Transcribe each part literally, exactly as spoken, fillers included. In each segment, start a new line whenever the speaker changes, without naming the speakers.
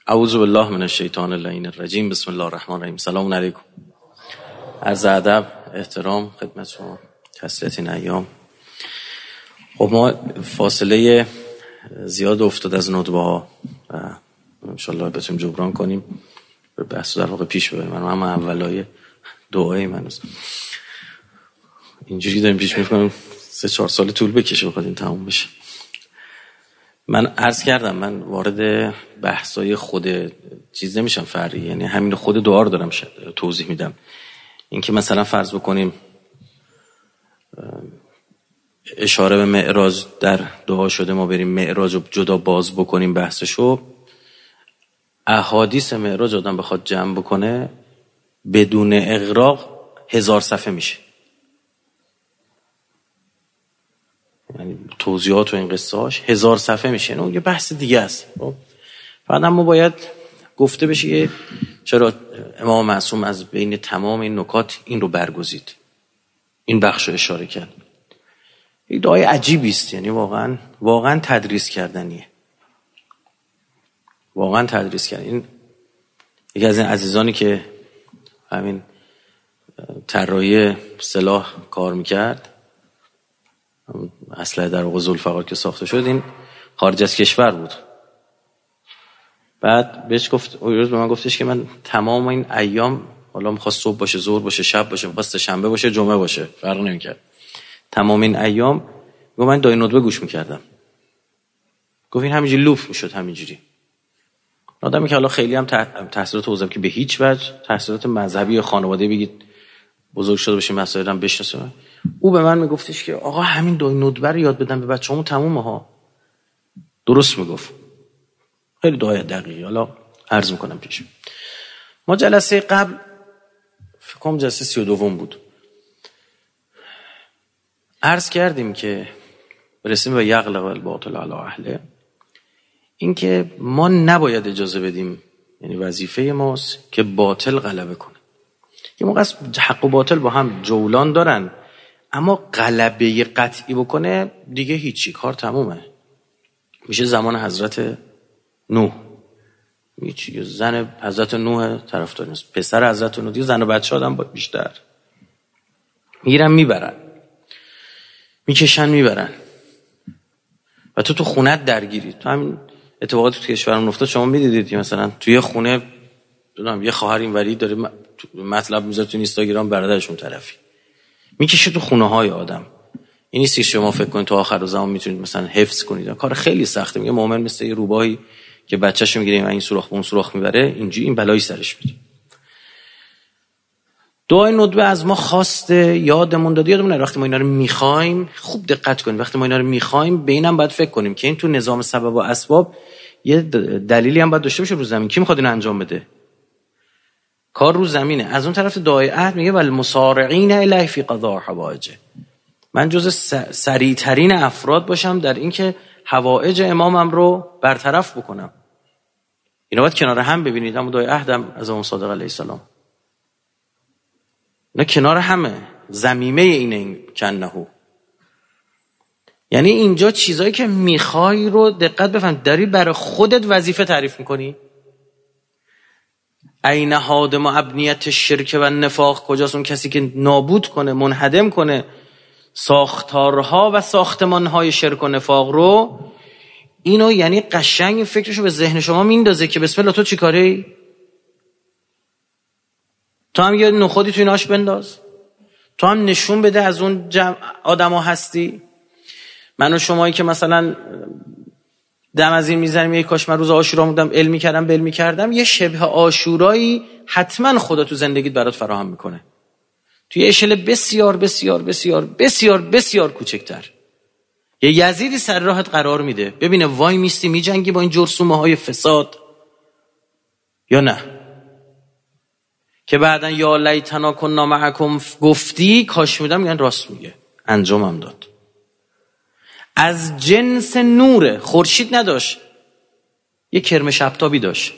اعوذ بالله من الشیطان اللعین الرجیم. بسم الله الرحمن الرحیم. سلام علیکم. عرض ادب احترام خدمت شما کثرت این ایام. خب ما فاصله زیاد افتاد از ندبه ها و انشالله بتونیم جبران کنیم، بحث در واقع پیش ببریم. من هم اولای دعای من است. اینجوری داریم پیش می‌کنیم سه چهار سال طول بکشه بخواد این تموم بشه. من عرض کردم من وارد بحثای خود چیز نمیشم فرعی، یعنی همین خود دعا رو دارم توضیح میدم. اینکه مثلا فرض بکنیم اشاره به معراج در دعا شده، ما بریم معراج رو جدا باز بکنیم بحثشو، احادیث معراج آدم بخواد جمع بکنه بدون اغراق هزار صفحه میشه. یعنی توضیحات و این قصه‌هاش هزار صفحه میشه. اون یه بحث دیگه است. بعد ما باید گفته بشه چرا امام معصوم از بین تمام این نکات این رو برگزید، این بخش رو اشاره کرد. این دعای عجیبی است، یعنی واقعا واقعا تدریس کردنیه. واقعا تدریس کردن. این یکی از این عزیزانی که همین طراحی سلاح کار میکرد، اسلحه در واقع ذوالفقار که ساخته شد، این خارج از کشور بود. بعد بهش گفت، اون روز به من گفتش که من تمام این ایام، حالا می‌خواست صبح باشه، ظهر باشه، شب باشه، می‌خواست شنبه باشه، جمعه باشه، فرق نمی‌کرد، تمام این ایام گفت من دای ندبه گوش می‌کردم. گفت این همینجوری لوف می‌شد، همینجوری. آدمی که حالا خیلی هم تحصیلات حوزه که به هیچ وجه تحصیلات مذهبی یا خانواده بگید بزرگ شده باشه مسائل هم بشناسه، او به من میگفتش که آقا همین دای ندبه رو یاد بدن به بچه‌مون تمومه ها. درست میگفت، خیلی دعای دقیقی. حالا عرض میکنم پیش. ما جلسه قبل فکر کنم جلسه سی و دوم بود، عرض کردیم که برسیم به یغلق الباطل علی اهله، این که ما نباید اجازه بدیم، یعنی وظیفه ماست که باطل غلبه کنه. یه موقع حق و باطل با هم جولان دارن، اما غلبه قطعی بکنه دیگه هیچی، کار تمومه. میشه زمان حضرت نوح، هیچی، زن حضرت نوح طرفدار نیست، پسر حضرت نوح دیگه، زن و بچه آدم با بیشتر میرن میبرن، میکشن میبرن و تو تو خونت درگیری. تو همین اتفاقات تو کشورمون افتاد، شما میدیدید که مثلا توی خونه دونم یه خواهر اینوری داره مطلب میذاره تو اینستاگرام، برادرشون طرفی میکشه تو خونه های آدم. این نیست که شما فکر کنید تو آخر زمان میتونید مثلا حفظ کنید، کار خیلی سخته. میگه مؤمن مثل یه روباهی که بچه‌شو میگیره این سوراخ اون سوراخ میبره، اینجوری این بلایی سرش میاد. دعای ندبه از ما خواسته، یادمون داده. یادمون وقتی ما اینا رو میخوایم خوب دقت کنیم، وقتی ما اینا رو میخوایم به اینم باید فکر کنیم که این تو نظام سبب و اسباب یه دلیلی هم باید داشته باشه رو زمین. کی میخواد اینو انجام بده؟ کار رو زمینه. از اون طرف دعای عهد میگه ول مسارعین الیه فی قضاء حوائج، من جز سریع ترین افراد باشم در این که حوائج امامم رو برطرف بکنم. اینا باید کنار هم ببینید. اما دعای عهدم از امام صادق علیه السلام نه کنار همه، زمیمه اینه این کنهو. یعنی اینجا چیزایی که میخوای رو دقت بفهم، داری برای خودت وظیفه تعریف میکنی. این هادم و ابنیت شرک و نفاق، کجاست اون کسی که نابود کنه، منهدم کنه ساختارها و ساختمانهای شرک و نفاق رو. اینو یعنی قشنگ فکرشو به ذهن شما میندازه که بسم الله تو چی کاری؟ تو هم یه نخودی توی ناش بنداز، تو هم نشون بده از اون آدم ها هستی. من و شمایی که مثلا دم از این میزنیم، یه کاش من روز عاشورا بودم علمی کردم بلمی کردم، یه شبه عاشورایی حتما خدا تو زندگیت برات فراهم میکنه، توی اشل بسیار بسیار بسیار بسیار بسیار کوچکتر. یه یزیدی سر راهت قرار میده، ببینه وای میستی میجنگی با این جرثومه های فساد یا نه، که بعدن یا لیتنا کنا معکم گفتی، کاش میدم میگن راست میگه، انجامم داد. از جنس نوره، خورشید نداشت، یه کرم شبتابی داشت،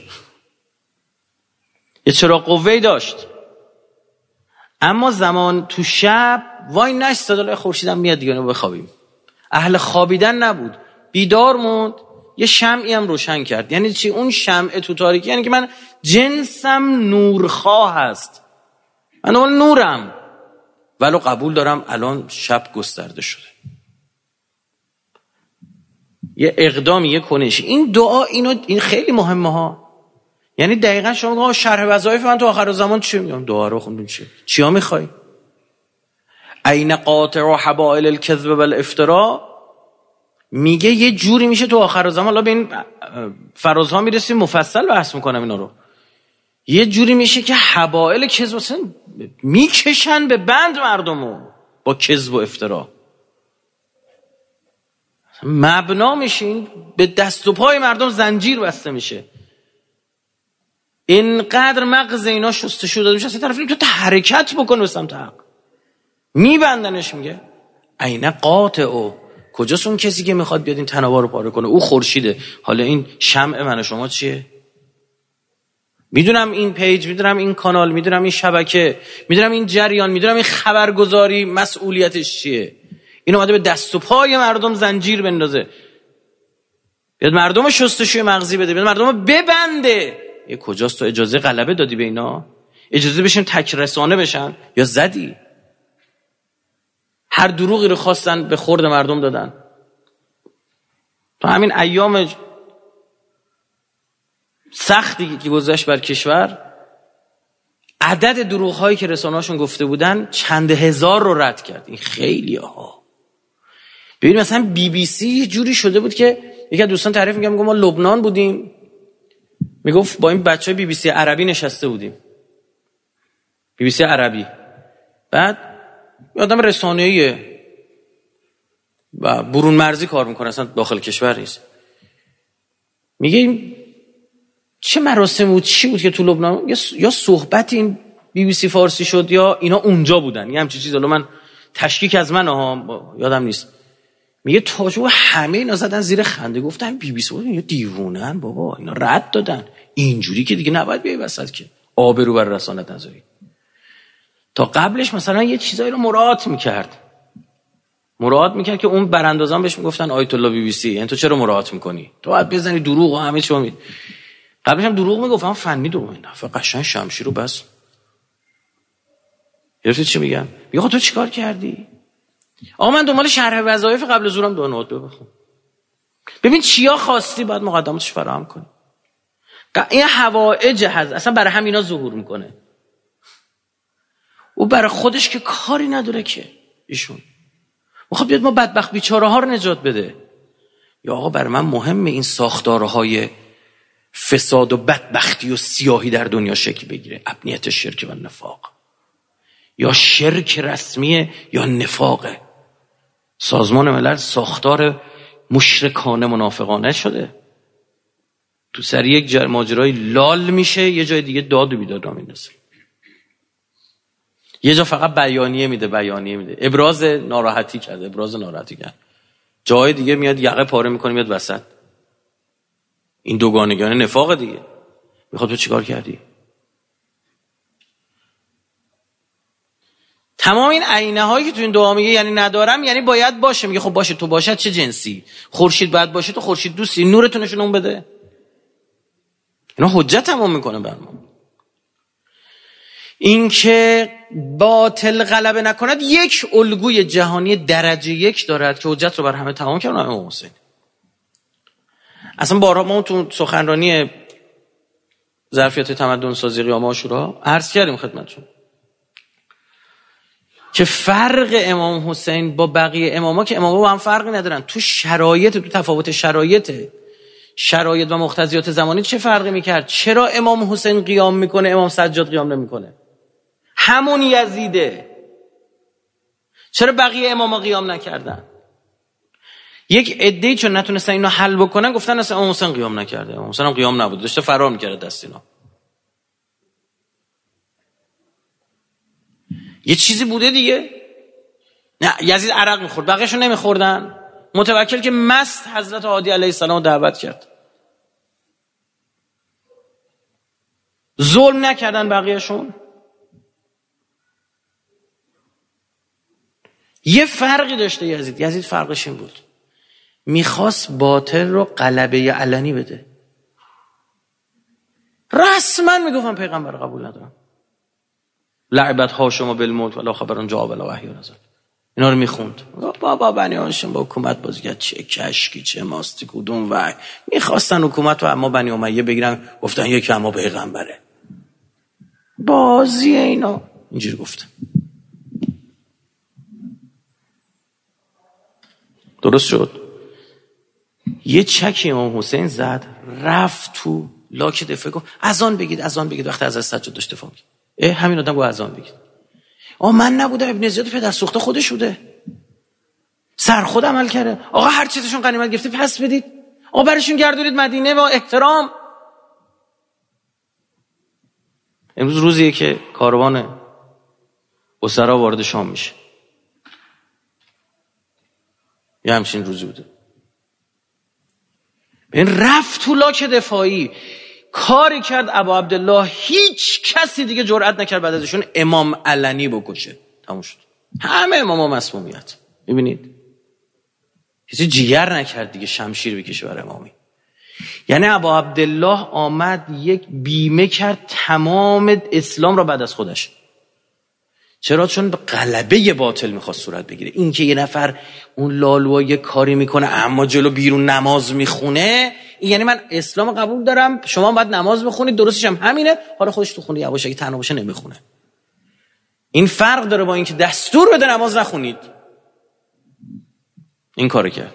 یه چراغ قوه‌ای داشت، اما زمان تو شب وای نشت داد خورشیدم میاد دیگه بخوابیم. اهل خوابیدن نبود، بیدار موند، یه شمعی هم روشن کرد. یعنی چی؟ اون شمع تو تاریکی یعنی که من جنسم نورخواه هست، من اون نورم، ولو قبول دارم الان شب گسترده شده. یه اقدامی، یه کنشی. این دعا اینو این خیلی مهمه ها. یعنی دقیقاً شما میگم شرح وظایف من تو آخر زمان چی میگم؟ دعا رو خوندیم چی؟ چیا میخوای؟ عین قاطع و حبائل الکذب والافتراء. میگه یه جوری میشه تو آخر زمان، حالا به این فرازها میرسیم مفصل بحث میکنم اینا رو. یه جوری میشه که حبائل کذب اصلا میکشن به بند مردمو با کذب و افترا، مبنا میشین، به دست و پای مردم زنجیر بسته میشه. اینقدر مغز اینا شستشو داده میشه اصلا طرف تو حرکت بکن به سمت حق، میبندنش. میگه عین قاطع. کجاست اون کسی که میخواد بیاد این تنابا رو پاره کنه؟ او خورشیده. حالا این شمع من و شما چیه؟ میدونم این پیج، میدونم این کانال، میدونم این شبکه، میدونم این جریان، میدونم این خبرگزاری مسئولیتش چیه. این اومده به دست و پای مردم زنجیر بندازه، بیاد مردم رو شستشوی مغزی بده، بیاد مردم رو ببنده. یه کجاست تو اجازه غلبه دادی به اینا؟ اجازه بشن تک رسانه بشن یا زدی؟ هر دروغی رو خواستن به خورد مردم دادن. تو همین ایام سختی که گذشت بر کشور، عدد دروغ هایی که رسانه‌هاشون گفته بودن چند هزار رو رد کرد. این خیلی ها. ببین مثلا بی بی سی یه جوری شده بود که یکی از دوستان تعریف میگم، میگم ما لبنان بودیم، میگفت با این بچهای بی بی سی عربی نشسته بودیم، بی بی سی عربی، بعد آدم رسانه‌ایه و برون مرزی کار میکنه، اصلا داخل کشور نیست. میگه چه مراسم بود، چی بود که تو لبنان یا صحبت این بی بی سی فارسی شد یا اینا اونجا بودن، یه همچین چیز. حالا من تشکیک از من ها یادم نیست. میگه تاجو همه اینا زدن زیر خنده، گفتن بی بی سی بود اینا دیوونن بابا، اینا رد دادن، اینجوری که دیگه نباید بیای وسط که آبرو بر رسانت نذاری. تا قبلش مثلا یه چیزایی رو مراعات میکرد مراعات میکرد که اون براندازان بهش میگفتن آیت الله بی بی سی، یعنی تو چرا مراعات میکنی؟ تو باید بزنی دروغ و همه چی امید. قبلش هم دروغ میگفتم، فنی دروغ اینا، فقط قشنگ شمشیر رو بس. یادت چی میگم؟ میگه تو چیکار کردی؟ آقا من دنبال شرح وظایف قبل ظهرم دو نوت بخون. ببین چیا خواستی باید مقدماتش فراهم کنی. این حوائج هست اصلا برای همینا ظهور میکنه. او برای خودش که کاری نداره که ایشون میخواد بیاد ما بدبخت بیچاره ها رو نجات بده. یا آقا برای من مهمه این ساختارهای فساد و بدبختی و سیاهی در دنیا شکل بگیره، ابنیت شرک و نفاق، یا شرک رسمیه یا نفاقه. سازمان ملل ساختار مشرکانه منافقانه شده، تو سر یک ماجرای لال میشه، یه جای دیگه داد و بیداد را میندازه، یه جا فقط بیانیه میده بیانیه میده ابراز ناراحتی کرده ابراز ناراحتی کرد، جای دیگه میاد یقه پاره میکنه میاد وسط. این دوگانگانه نفاق دیگه. میخواد تو چیکار کردی؟ تمام این عینه هایی که تو این دعا میگه یعنی ندارم یعنی باید باشه. میگه خب باشه، تو باشد چه جنسی؟ خورشید باید باشه، تو خورشید دوستی، نورتون نشون بده. اینا حجت تمام میکنه بر ما. این که باطل غلبه نکند یک الگوی جهانی درجه یک دارد که حجت رو بر همه تمام کرد، امام حسین. اصلا بارها ما تو سخنرانی ظرفیت تمدن سازی قیام عاشورا عرض کردیم خدمتتون که فرق امام حسین با بقیه اماما که اماما با هم فرقی ندارن، تو شرایط، تو تفاوت شرایط شرایط و مقتضیات زمانی چه فرقی میکرد؟ چرا امام حسین قیام میکنه امام سجاد قیام نمیکنه؟ همون یزیده. چرا بقیه اماما قیام نکردن؟ یک عده‌ای چون نتونستن اینو حل بکنن گفتن اصلا امام حسین قیام نکرده، امام حسین هم قیام نبود، داشته فرار میکرده دست اینا. یه چیزی بوده دیگه. نه یزید عرق میخورد، بقیه‌شو نمیخوردن. متوکل که مست حضرت هادی علیه السلام دعوت کرد، ظلم نکردن بقیه‌شون. یه فرقی داشته یزید. یزید فرقش این بود، میخواست باطل رو غلبه علنی بده. رسما میگفتم پیغمبر قبول ندارم. لعبت ها شما بالموت ولا خبرون جا ولا وحی نزل. اینا رو میخوند. بابا بنی هاشم با حکومت بازی کرد، چه کشکی چه ماستی کدوم وحی. میخواستن حکومت رو اما بنی امیه بگیرن، گفتن یکی اما پیغمبره. بازی اینا اینجوری گفتن. درست شد. یه چکی امام حسین زد، رفت تو لاک دفاع، گفت اذان بگید اذان بگید. وقتی از سجاد داشت دفاع می‌کرد، اه همین آدم گفت اذان بگید. آ من نبودم، ابن زیاد پدر سوخته خودش بوده، سر خود عمل کرده. آقا هر چیزشون غنیمت گرفته پس بدید. آقا برشون گردونید مدینه با احترام. امروز روزیه که کاروان اسرا وارد شام میشه. یه همچین روزی بوده. این رفت تو لاک دفاعی، کاری کرد ابا عبدالله هیچ کسی دیگه جرئت نکرد بعد ازشون امام علنی بکشه. تموم شد. همه اماما مسمومیت. میبینید کسی جیگر نکرد دیگه شمشیر بکشه برای امامی. یعنی ابا عبدالله آمد یک بیمه کرد تمام اسلام را بعد از خودش. چرا؟ چون به غلبه باطل میخواست صورت بگیره. این که یه نفر اون لالوا یه کاری میکنه اما جلو بیرون نماز میخونه، این یعنی من اسلام قبول دارم، شما باید نماز بخونید، درستش هم همینه، حالا خودش تو خونه یواش اگه تنها باشه نمیخونه. این فرق داره با اینکه دستور بده نماز نخونید. این کارو کرد.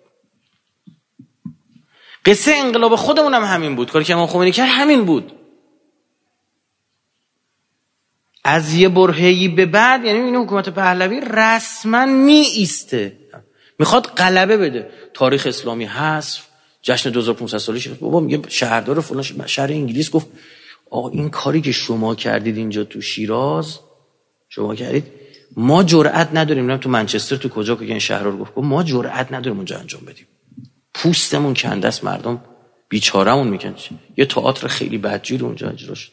قصه انقلاب خودمون هم همین بود. کاری که امام خمینی کرد همین بود. از یه برهه‌ای به بعد، یعنی این حکومت پهلوی رسما می ایسته، میخواد غلبه بده. تاریخ اسلامی حذف، جشن دو هزار و پانصد ساله شد. بابا میگه شهردار فلان شهر انگلیس گفت آقا این کاری که شما کردید اینجا تو شیراز شما کردید، ما جرئت نداریم. میگم تو منچستر تو کجا که این شهرها رو گفت ما جرئت نداریم اونجا انجام بدیم. پوستمون کنده است، مردم بیچارهمون میکنه. یه تئاتر خیلی بدجوری اونجا اجرا شد.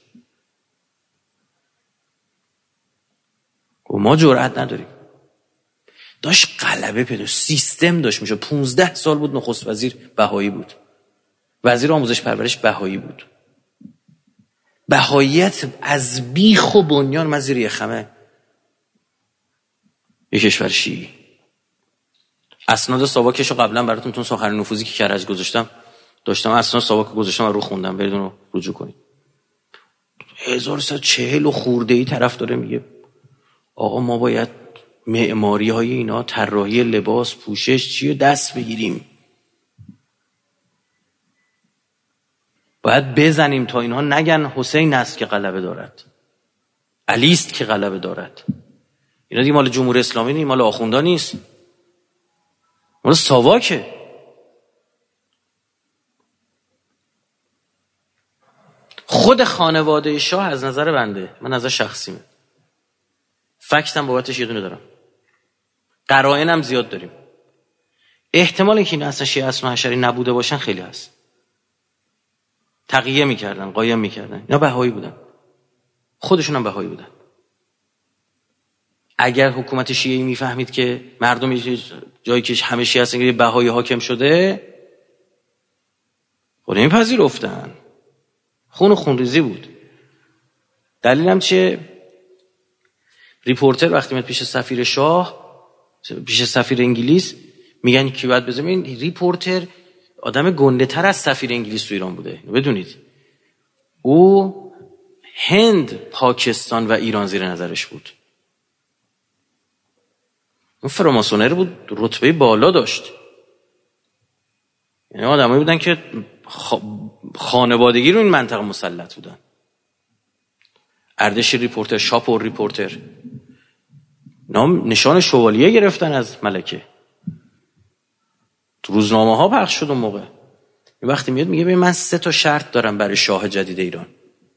و ما جرئت نداریم. داشت غلبه پیدا، سیستم داشت میشه. پونزده سال بود نخست وزیر بهایی بود، وزیر آموزش پرورش بهایی بود. بهاییت از بیخ و بنیان من زیر یخمه یک کشور شیعی. اسناد ساواکشو قبلا براتون تون سخن نفوذی که کرج گذاشتم داشتم، اسناد ساواک گذاشتم و رو خوندم، برید اون رو رجوع کنید. هزار و سیصد و چهل و خورده‌ای طرف داره میگه آقا ما باید معماری های اینا، طراحی لباس، پوشش چیه دست بگیریم، باید بزنیم تا اینها نگن حسین است که غلبه دارد، علی است که غلبه دارد. اینا دیگه مال جمهوری اسلامی نیست، مال آخوندا نیست، مال ساواکه. خود خانواده شاه از نظر بنده، من نظر شخصیمه، فکتم بابتش یه دونه دارم، قرائنم زیاد داریم، احتمال اینکه این اصلا شیعه اصلا حشری نبوده باشن خیلی هست. تقیه میکردن، قایم میکردن، اینا بهایی بودن، خودشون هم بهایی بودن. اگر حکومت شیعی میفهمید که مردم جایی که همه شیعه هستن که بهایی حاکم شده، خود نمیپذیرفتن. خون و خونریزی بود. دلیلم چیه؟ ریپورتر وقتی میاد پیش سفیر شاه، پیش سفیر انگلیس، میگن کی باید بزنیم. این ریپورتر آدم گنده تر از سفیر انگلیس تو ایران بوده، بدونید. او هند، پاکستان و ایران زیر نظرش بود. اون فراماسونر بود، رتبه بالا داشت. یعنی آدمایی بودن که خانوادگی رو این منطقه مسلط بودن. اردشیر ریپورتر، شاپور ریپورتر، نام نشان شوالیه گرفتن از ملکه. تو روزنامه ها پخش شد اون موقع. یه وقتی میاد میگه ببین من سه تا شرط دارم برای شاه جدید ایران.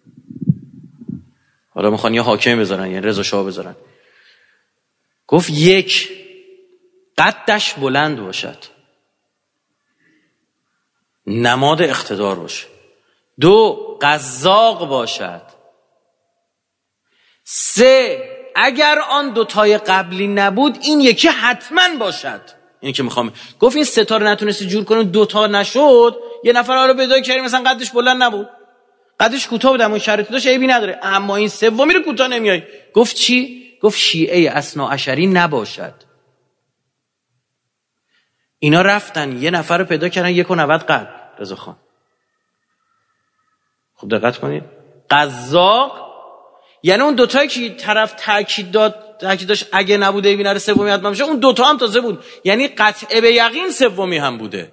حالا میخوان یه حاکم بذارن، یعنی رضا شاه بذارن. گفت یک، قدش بلند باشد، نماد اقتدار باشه. دو، قزاق باشد. سه، اگر آن دوتای قبلی نبود این یکی حتما باشد. این که میخوام گفت این ستاره نتونستی جور کنی، دوتا نشد، یه نفر حالا پیدا کردی مثلا قدش بلند نبود، قدش کوتاه بود اما شرط داشت، عیبی نداره، اما این سومی رو کوتاه نمیای. گفت چی؟ گفت شیعه اثناعشری نباشد. اینا رفتن یه نفر رو پیدا کردن یک و نود قد، رضا خان. خب دقت کنید، قزاق، یعنی اون دوتایی که طرف تاکید داد تاکید داشت اگه نبوده عیبی نداره سومی حتما میشه، اون دوتا هم تازه بود، یعنی قطع به یقین سومی هم بوده.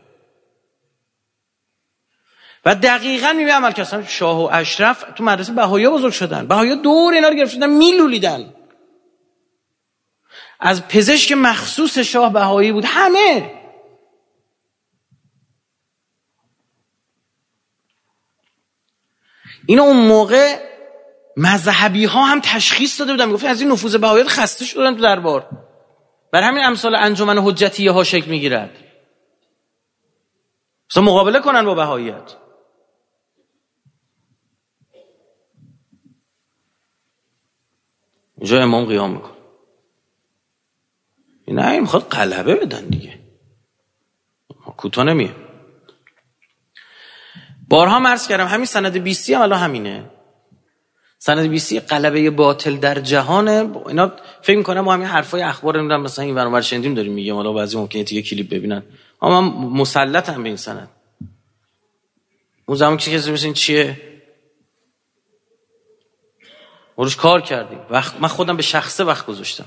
و دقیقاً میبینی عمل کردن. شاه و اشرف تو مدرسه بهایی بزرگ شدن، بهایی دور اینا رو گرفتن میلولیدن. از پزشک مخصوص شاه بهایی بود، همه. اینو اون موقع مذهبی ها هم تشخیص داده بودن، میگفتن از این نفوذ بهاییت خسته شدن تو دربار. برای همین امثال انجمن حجتیه ها شکل میگیرد، مثلا مقابله کنن با بهاییت. اینجا امام قیام میکن، نه این میخواد غلبه بدن دیگه، کوتاه نمیه. بارها عرض کردم همین سند بیستی هم الان همینه. سند بیستی غلبه باطل در جهانه. اینا فکر میکنم ما همین حرفای اخبار نمیدونم مثلا این ورانور شنیدیم داریم میگیم، حالا بعضی ممکنه دیگه کلیپ ببینن، اما من مسلطم به این سند. اون زمان که کسی ببینید چیه روش کار کردیم، وقت من خودم به شخصه وقت گذاشتم.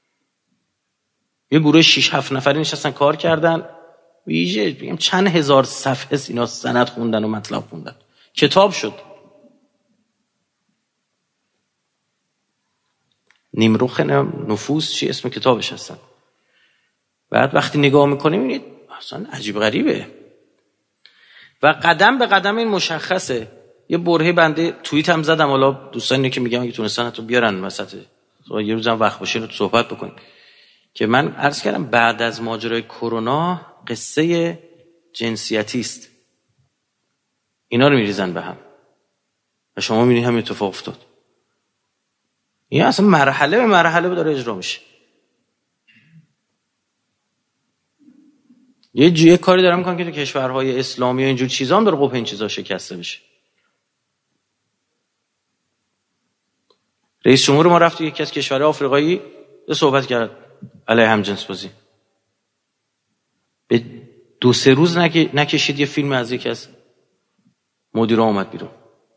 یه گروه شش هفت نفری نشستن کار کردن، ویژه بگم چند هزار صفحه اینا سند خوندن و مطلب خوندن، کتاب شد. نیمروخ نفوس چی اسم کتابش هستن. بعد وقتی نگاه میکنیم میبینید اصلا عجیب غریبه و قدم به قدم این مشخصه. یه برهه بنده توییت هم زدم، حالا دوستانی که میگم اگه تونستن تو بیارن وسط، یه روزم وقت باشه رو صحبت بکنیم، که من عرض کردم بعد از ماجرای کرونا قصه جنسیتی است. اینا رو میریزن به هم و شما میبینید همین اتفاق افتاد. این اصلا مرحله به مرحله داره اجرا میشه. یه جیه کاری دارم میکنم که تو کشورهای اسلامی و اینجور چیزا هم داره قپ این چیزا شکسته بشه. رئیس جمهور ما رفت یکی از کشورهای آفریقایی صحبت کرد علیه همجنس بازی. به دو سه روز نک... نکشید یه فیلم از یکی از مدیرا اومد بیرون.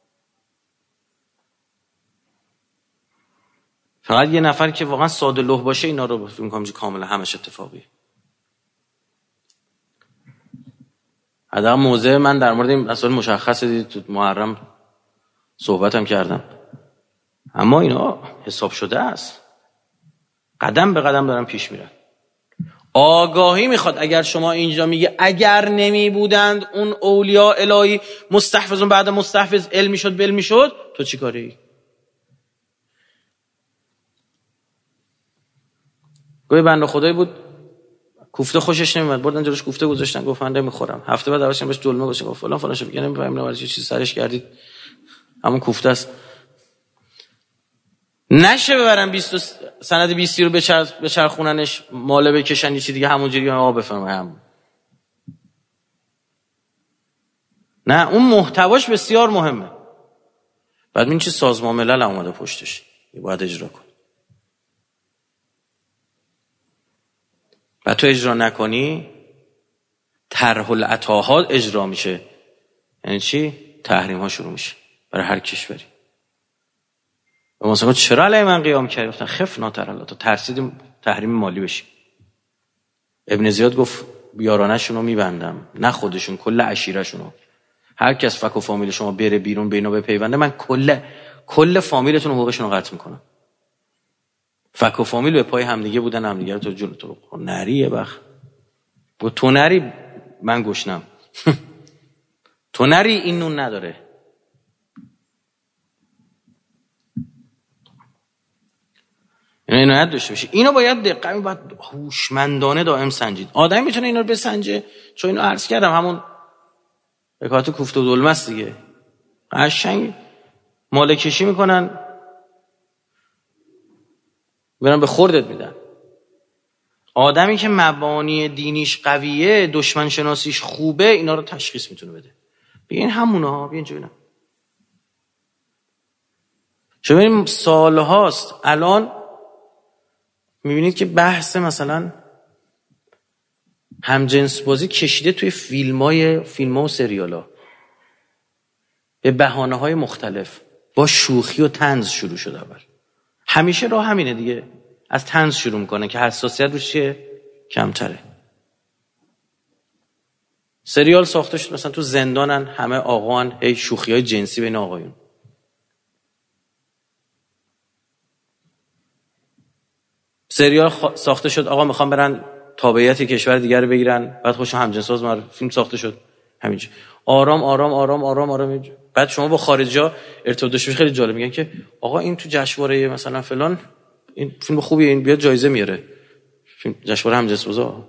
فقط یه نفر که واقعا ساده لوح باشه اینا رو فکر می‌کنم کاملا همش اتفاقیه. حداقل موضع من در مورد این مسائل مشخصه، تو محرم صحبتم کردم، اما اینا حساب شده است، قدم به قدم دارن پیش میرن. آگاهی میخواد. اگر شما اینجا میگه اگر نمی بودند اون اولیاء الهی مستحفظون بعد مستحفظ علمی شد بلمی شد، تو چی کاری؟ گوی بنده خدایی بود کوفته خوشش نمیاد، بردن جلوش کوفته گذاشتن، گفت من نمیخورم. هفته بعد داشتن بهش دلمه گذاشتن، گفت فلان فلان شو بگم نمیفهمم نه چه چیز سرش کردید، همون کوفته است. نشه ببرن بیست سند بیست رو بچر بچرخوننش ماله بکشن یه چیز دیگه همونجوری آ بفهمم. نه، اون محتواش بسیار مهمه. بعد این چه سازمان ملل اومده پشتش، باید اجرا کن. و تو اجرا نکنی طرح العطاها اجرا میشه. یعنی چی؟ تحریم ها شروع میشه برای هر کشوری. و مثلا چرا علیه من قیام کردی؟ گفتن خف ناتر الله، تو ترسیدیم تحریم مالی بشی. ابن زیاد گفت یارانشون رو میبندم، نه خودشون، کل عشیرشون رو. هر کس فک و فامیل شما بره بیرون بینا به پیونده، من کل کل فامیلتون حقوقشون رو قطع میکنم. فک و فامیل به پای همدیگه بودن، همدیگه رو تو جلو تو نریه بخ گفت تو نری من گشنم تو نری این نون نداره. اینو اینو داشته باشی. اینو باید دقیقاً باید هوشمندانه دائم سنجید. آدم میتونه اینا رو بسنجه، چون اینو عرض کردم همون حکایت کوفته و دلمه است دیگه. قشنگ مال کشی میکنن، برن به خوردت میدن. آدمی که مبانی دینیش قویه، دشمن شناسیش خوبه، اینا رو تشخیص میتونه بده. بگین همونه ها، بگین جو اینا. شما ببینید سال هاست الان میبینید که بحث مثلا همجنس بازی کشیده توی فیلم های فیلم ها و سریال ها به بهانه های مختلف، با شوخی و طنز شروع شد. اول همیشه راه همینه دیگه، از طنز شروع میکنه که حساسیت روش کمتره. سریال ساخته شد مثلا تو زندانن همه آقان، هی شوخی های جنسی بین آقایون. سریال خ... ساخته شد آقا میخوام برن تابعیت کشور دیگر رو بگیرن، بعد خوشم همجنساز مار فیلم ساخته شد همینجا. آرام آرام آرام آرام آرام. بعد شما با خارجی‌ها ارتباط داشته خیلی جالب، میگن که آقا این تو جشنواره مثلا فلان این فیلم خوبیه، این بیاد جایزه میاره، فیلم جشنواره همجنس‌بازا.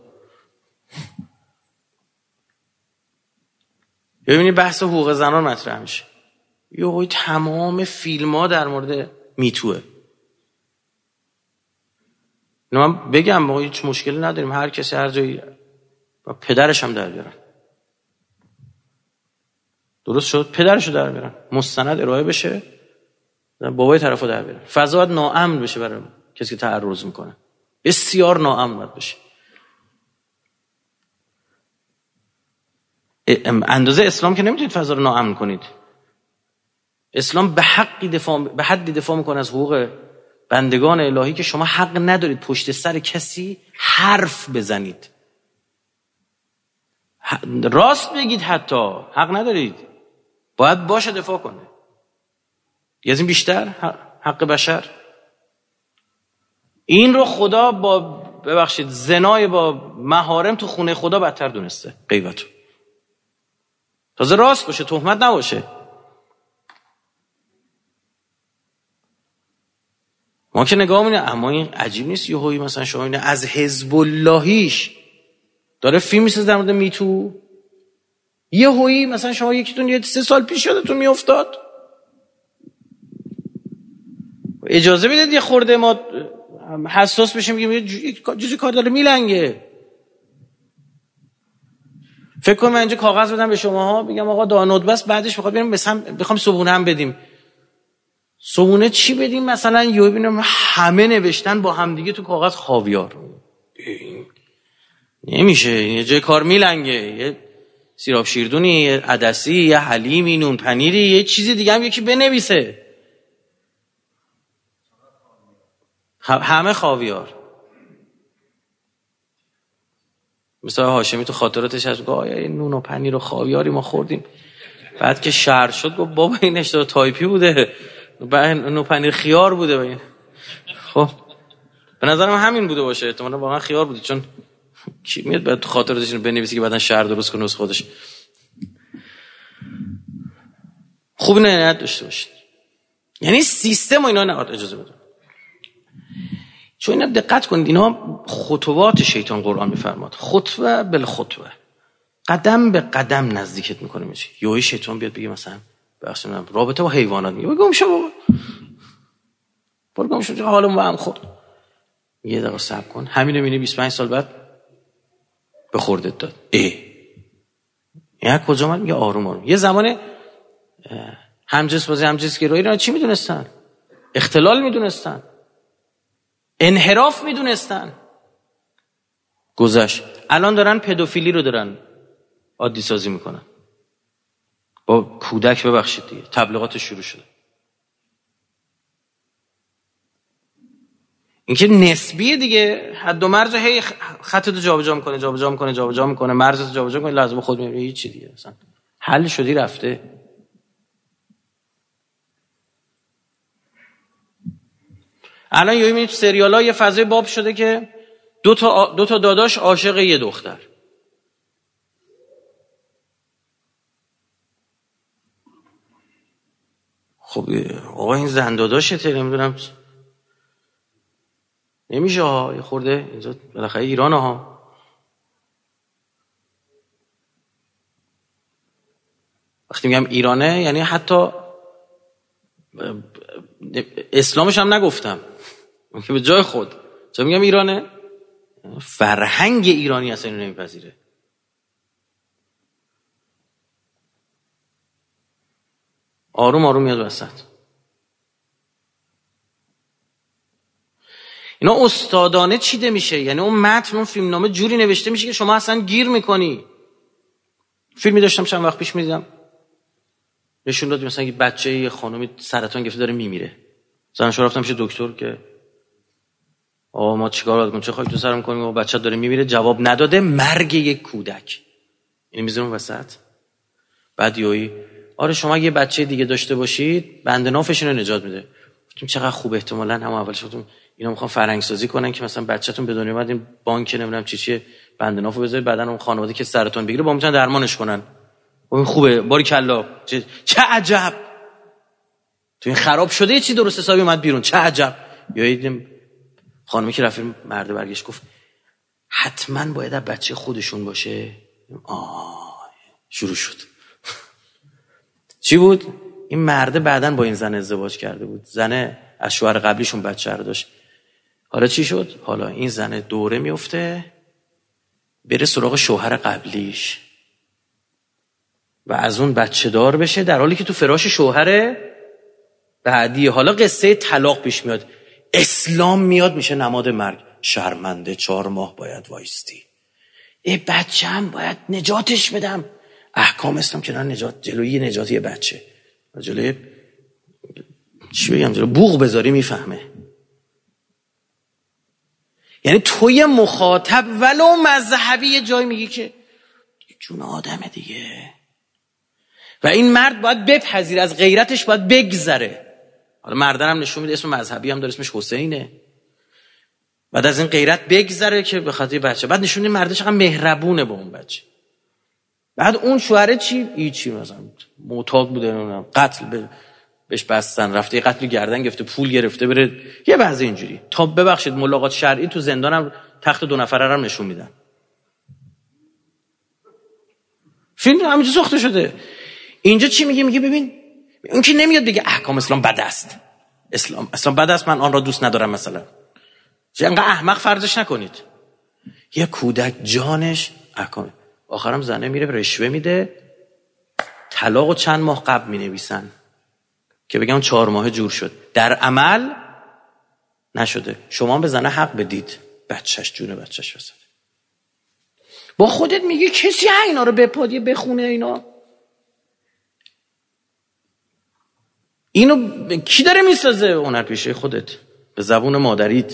ببینید بحث حقوق زنان مطرح میشه، یهو تمام فیلم‌ها در مورد میتوه. نه من بگم ما هیچ مشکلی نداریم، هر کسی هر جایی، پدرش هم در بیارن، درست شد، پدرشو در بیارن، مستند ارائه بشه، بابای طرفو در بیارن. فضا باید ناامن بشه برای کسی که تعرض میکنه، بسیار ناامن باید بشه. اندازه اسلام که نمیتونید فضا رو ناامن کنید. اسلام به حقی دفاع به حدی دفاع میکنه از حقوق بندگان الهی که شما حق ندارید پشت سر کسی حرف بزنید، راست بگید، حتی حق ندارید، باید باشه دفاع کنه. یه از این بیشتر حق بشر. این رو خدا با ببخشید زنای با محارم تو خونه خدا بدتر دونسته، غیبتو. تازه راست باشه، تهمت نباشه. ما که نگاه می‌کنیم، اما این عجیب نیست یهویی مثلا شما اینه از حزب اللهیش داره فیلم میسازه در مورد میتو، یهویی مثلا شما یکیتون یه سه سال پیش یادتون میافتاد. اجازه بدید یه خورده ما حساس بشیم، میگیم یه جوجه کار داره میلنگه. فکر کنم من اینجا کاغذ بدم به شماها بگم آقا دانود بس، بعدش بخواد بریم بسم بخوام صبونه هم بدیم. صبونه چی بدیم مثلا؟ یهو ببینم همه نوشتن با هم دیگه تو کاغذ خاویار. نمیشه، یه جای کار میلنگه. یه سیراب شیردونی، یه عدسی، یه حلیمی، نون پنیری، یه چیزی دیگه هم یکی بنویسه. همه خاویار. مثلا هاشمی تو خاطراتش هست گفت آیا این نون و پنیر و خاویاری ما خوردیم، بعد که شهر شد گفت بابا این اشتباه تایپی بوده، نون و پنیر خیار بوده. خب به نظرم همین بوده باشه، احتمالاً واقعا خیار بوده، چون کی میاد بعد تو خاطراتش اینو بنویسی که بعدن شهر درست کنه از خودش. خوب نه داشته باشید، یعنی سیستم و اینا نه اجازه بده. چون اینا دقت کنید، اینا خطوات شیطان قرآن میفرماد، خطوه بالخطوه، قدم به قدم نزدیکت میکنه. میشه یهو شیطان بیاد بگه مثلا بخش من رابطه با حیوانات، میگه گم شو بابا، برو گم شو، حالم با هم خورد. یه دقیقه صبر کن، همین رو میبینی بیست و پنج سال بعد به خوردت داد. ای یعنی کجا من میگه آروم آروم. یه زمان همجنس بازی همجنس گرایی رو چی میدونستن؟ اختلال میدونستن، انحراف میدونستن. گذشت. الان دارن پدوفیلی رو دارن عادی سازی میکنن با کودک. ببخشید دیگه تبلیغاتش شروع شده. این که نسبیه دیگه، حد و مرز هی خطت رو جابجا میکنه جابجا میکنه جابجا میکنه مرزت رو جابجا میکنه، لازم خود میبینی هیچ چی دیگه اصلا حل شدی رفته. الان یه میبینید سریال‌ها یه فضای باب شده که دو تا دو تا داداش عاشق یه دختر. خب آقا این زن داداشته، نمیدونم نمیشه ها، یه خورده اینجا بالاخره ایرانه ها. وقتی میگم ایرانه یعنی حتی اسلامش هم نگفتم که به جای خود چون میگم ایرانه، فرهنگ ایرانی اصلا اینو نمیپذیره. آروم آروم میاد وسط. اینا استادانه چیده میشه، یعنی اون متن اون فیلمنامه جوری نوشته میشه که شما اصلا گیر میکنی. فیلمی داشتم چند وقت پیش میدیدم، نشون داد مثلا یه بچه یه خانومی سرطان گرفته داره میمیره. زنش رفتم پیش دکتر که آقا ما چیکار باید کنیم، چه خاک تو سرم کنیم، و بچه داره میمیره. جواب نداده. مرگ یک کودک. این میذارم وسط. بعد یوی آره شما یه بچه دیگه داشته باشید بند نافشون رو نجات میده. گفتم چقدر خوب. احتمالاً هم اولش گفتم اینا میخوان فرهنگ سازی کنن که مثلا بچه‌تون به دنیا اومد این بانک نمیدونم چی چیه بند نافو بذارید، بعدن اون خانواده که سرطان بگیره با میتونن درمانش کنن. این خوبه باریکلا. چه, چه عجب تو این خراب شده چی درست حسابی اومد بیرون. چه عجب. یا دیدم خانمی که رفت مرد برگشت گفت حتما باید بچه خودشون باشه. آه شروع شد. چی بود؟ این مرده بعدن با این زن ازدواج کرده بود. زنه از شوهر قبلیشون بچه رو داشت. حالا چی شد؟ حالا این زن دوره میفته بره سراغ شوهر قبلیش و از اون بچه دار بشه در حالی که تو فراش شوهر بعدی. حالا قصه طلاق پیش میاد. اسلام میاد میشه نماد مرگ. شرمنده چهار ماه باید وایستی. ای بچه هم باید نجاتش بدم. احکام اسلام که نه نجات جلوی نجاتی بچه جلوی چی بگم جلوی بوق بذاری میفهمه. یعنی توی مخاطب ولو مذهبی یه جای میگی که جون آدمه دیگه و این مرد باید بپذیر از غیرتش باید بگذره. حالا مردن هم نشون میده اسم مذهبی هم داره اسمش حسینه. بعد از این غیرت بگذره که به خاطر بچه. بعد نشون میده مردش چقدر مهربونه با اون بچه. بعد اون شوهره چی؟ هیچی مثلا معتاد بوده نمیدونم قتل ب... بهش بستن رفته یه قتل گردن گرفته پول گرفته بره یه وضع اینجوری. تا ببخشید ملاقات شرعی تو زندانم تخت دو نفره رو نشون میدن. فیلم همینجوری ساخته شده. اینجا چی میگه؟ میگه ببین اون که نمیاد بگه احکام اسلام بد است. اسلام اسلام بد است من آن را دوست ندارم مثلا. چه انقدر احمق فرضش نکنید. یه کودک جانش احکام. آخرام زنه میره رشوه میده. طلاقو چند ماه قبل مینویسن که بگم چهار ماه جور شد. در عمل نشده. شما به زنه حق بدید. بچهش جون بچهش وسط. با خودت میگه کسی اینا رو بپادیه بخونه اینا. اینو کی داره میسازه؟ هنرپیشه خودت به زبون مادریت.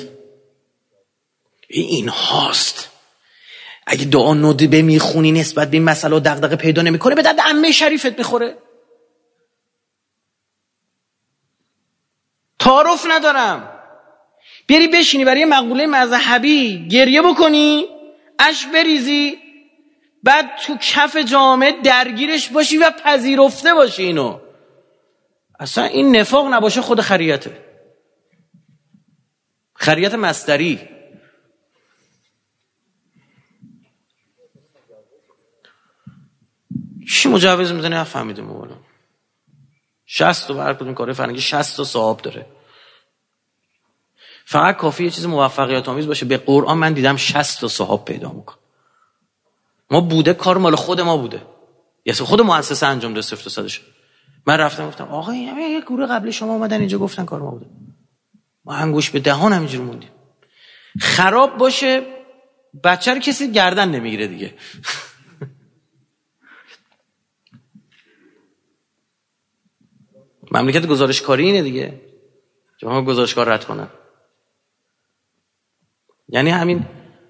این هاست. اگه دعا ندبه میخونی نسبت به این مسئله و دغدغه پیدا نمیکنه به درد عمه شریفت میخوره. تعارف ندارم. بری بشینی برای مقوله مذهبی گریه بکنی اش بریزی بعد تو کف جامعه درگیرش باشی و پذیرفته باشی اینو. اصلا این نفاق نباشه خود خریته. خریت مصدری. چی مجوز میزنه نفهمیدم مولا. شصت تا هر کدوم کاره فرنگی شصت تا صاحب داره. فقط کافی یه چیز موفقیت آمیز باشه. به قرآن من دیدم شصت تا صاحب پیدا میکنه. ما بوده کار مال خود ما بوده. یعنی خود مؤسسه انجام ده صفر تا صدش. من رفتم گفتم آقا این یه گروه قبلی شما اومدن اینجا گفتن کار ما بوده. ما انگوش به دهان همینجوری موندیم. خراب باشه بچه رو کسی گردن نمیگیره دیگه. مملکت گزارشکاری اینه دیگه. جماعت گزارشکار رد کنن. یعنی همین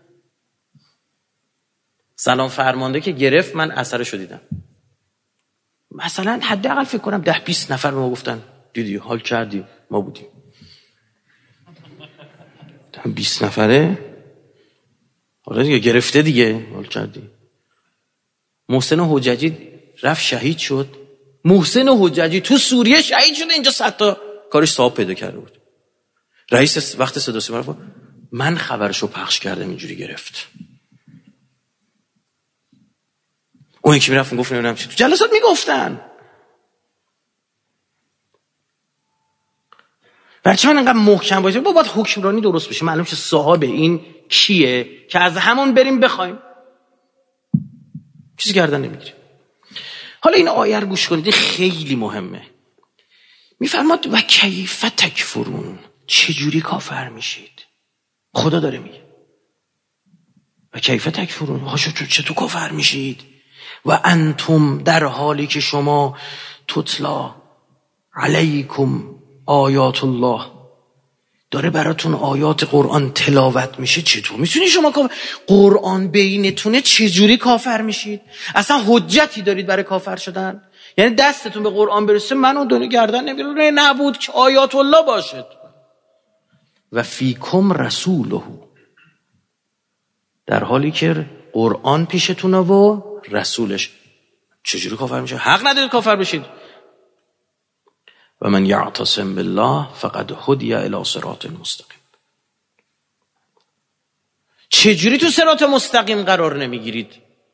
سلام فرمانده که گرفت من اثرشو دیدم. مثلا حداقل فکر کنم ده بیست نفر به ما گفتن دیدی حال کردیم ما بودیم. ده بیست نفره حالا دیگه گرفته دیگه حال کردی. محسن حججی رفت شهید شد. محسن حججی تو سوریه شهید شده اینجا صد تا کارش ثواب پیدا کرده بود. رئیس وقت صدا سیما گفت من خبرشو پخش کردم اینجوری گرفت. اون یکی میرفت گفت نمیدونم چی تو جلسات میگفتن. برچه من انقدر محکم باشه با باید حکمرانی درست بشه، معلوم شه صاحب این کیه که از همون بریم بخوایم، چیزی گردن نمیگیره. حالا این آیه رو گوش کنید، خیلی مهمه. میفرماد و کیف تکفرون، چجوری کافر میشید؟ خدا داره میگه و کیف تکفرون، هاشو چطور کافر میشید؟ و انتم، در حالی که شما تتلا علیکم آیات الله، داره براتون آیات قرآن تلاوت میشه، چطور میتونی شما کافر؟ قرآن بینتونه، چجوری کافر میشید؟ اصلا حجتی دارید برای کافر شدن؟ یعنی دستتون به قرآن برسه منو دونه گردن نمیگیره؟ نبود که آیات الله باشد. و فیکم رسوله، در حالی که قرآن پیشتونه و رسولش، چجوری کافر میشه؟ حق ندارید کافر بشید. و من یعتصم بالله فقد هدی الی صراط مستقیم. چجوری تو صراط مستقیم قرار نمیگیرید؟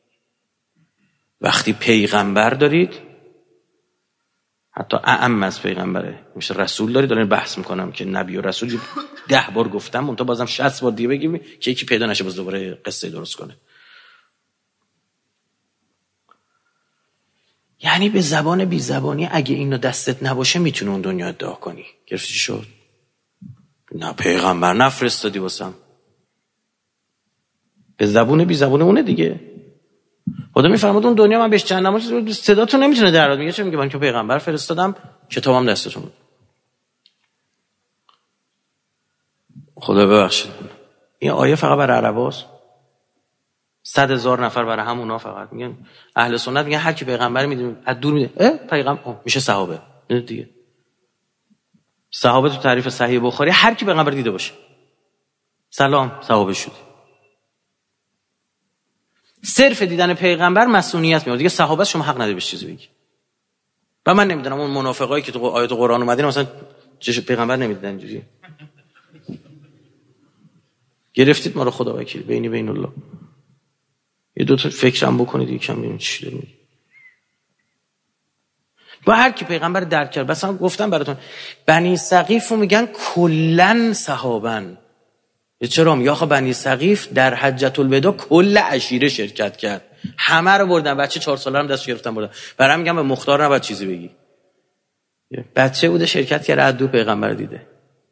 وقتی پیغمبر دارید، حتی اعم از پیغمبره، میشه رسول دارید. دارین بحث میکنم که نبی و رسول ده بار گفتم، منتها بازم شصت بار دیگه بگیم که یکی پیدا نشه باز دوباره قصه درست کنه. یعنی به زبان بی زبانی اگه اینو دستت نباشه میتونه اون دنیا ادعا کنی. گرفتی چی شد؟ نه پیغمبر نفرستادی واسم. به زبون بی زبون اونه دیگه. خدا میفرماد اون دنیا من بهش جهنم، صداتون نمیتونه در بیاد. میگه چه میگه؟ من که پیغمبر فرستادم، کتابم دستتون بود. خدا ببخشید این آیه فقط برای عرباست. صد هزار نفر برای همونا فقط میگن. اهل سنت میگن هر کی پیغمبر میدونه از دور میده، اه پیغمبر میشه صحابه. میدونید دیگه صحابه تو تعریف صحیح بخاری هر کی پیغمبر دیده باشه سلام صحابه شد. صرف دیدن پیغمبر مسئولیت میاد دیگه. صحابه شما حق نداری بهش چیزی بگی. و من نمیدونم اون منافقایی که تو آیات قرآن اومدین مثلا چه پیغمبر نمیدیدن اینجوری. گرفتید ما رو خدا وکیل بینی بین الله. یه دو تا فکرام بکنید یکم ببینید چی داره میگه. با هر کی پیغمبر درک کرد. مثلا گفتم براتون بنی ثقیف رو میگن کلن صحابن. چرا؟ میگه آخه بنی ثقیف در حجۃ الوداع کل عشیره شرکت کرد، همه رو بردن، بچه چهار ساله هم دست گرفتن بردن. برام میگم به مختار نباید چیزی بگی. بچه بوده شرکت کرده، از دو پیغمبر دیده.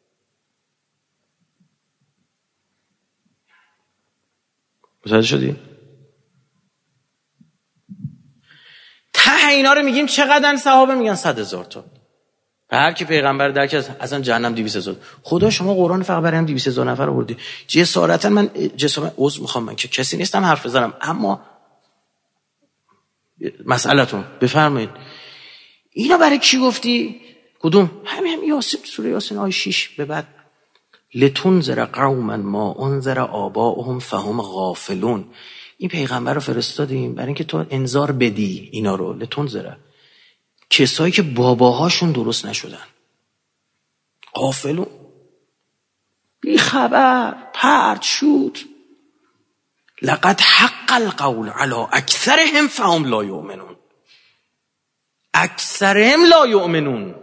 متوجه شدی؟ ته اینا رو میگیم چقدرن صحابه؟ میگن صد هزار تا. هر کی پیغمبر درک از اصلا جهنم دویست هزار. خدا شما قرآن فقط برای هم دویست هزار نفر آوردی. جسارتا من جسارتا عذر میخوام، من که کسی نیستم حرف بزنم، اما مسئله‌تون بفرمایید. اینا برای کی گفتی؟ کدوم؟ همین هم یاسین، سوره یاسین آیه شش به بعد. لتنذر قوما ما انذر آباؤهم فهم غافلون. این پیغمبر رو فرستادیم برای اینکه تو انذار بدی اینا رو. لتنذر کسایی که باباهاشون درست نشدن، غافلون، بی خبر، پرت شد. لقد حق القول علی اکثرهم فهم لا یؤمنون. اکثرهم لا یؤمنون.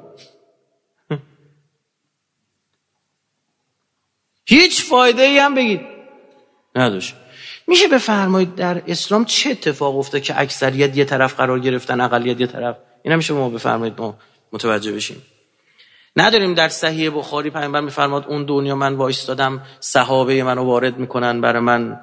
هیچ فایده ای هم بگید نداشت. میشه بفرمایید در اسلام چه اتفاق افتاد که اکثریت یه طرف قرار گرفتن، اقلیت یه طرف؟ اینا میشه ما بفرمایید ما متوجه بشیم. نداریم در صحیح بخاری پیامبر میفرماد اون دنیا من وایستادم، صحابه منو وارد میکنن، برای من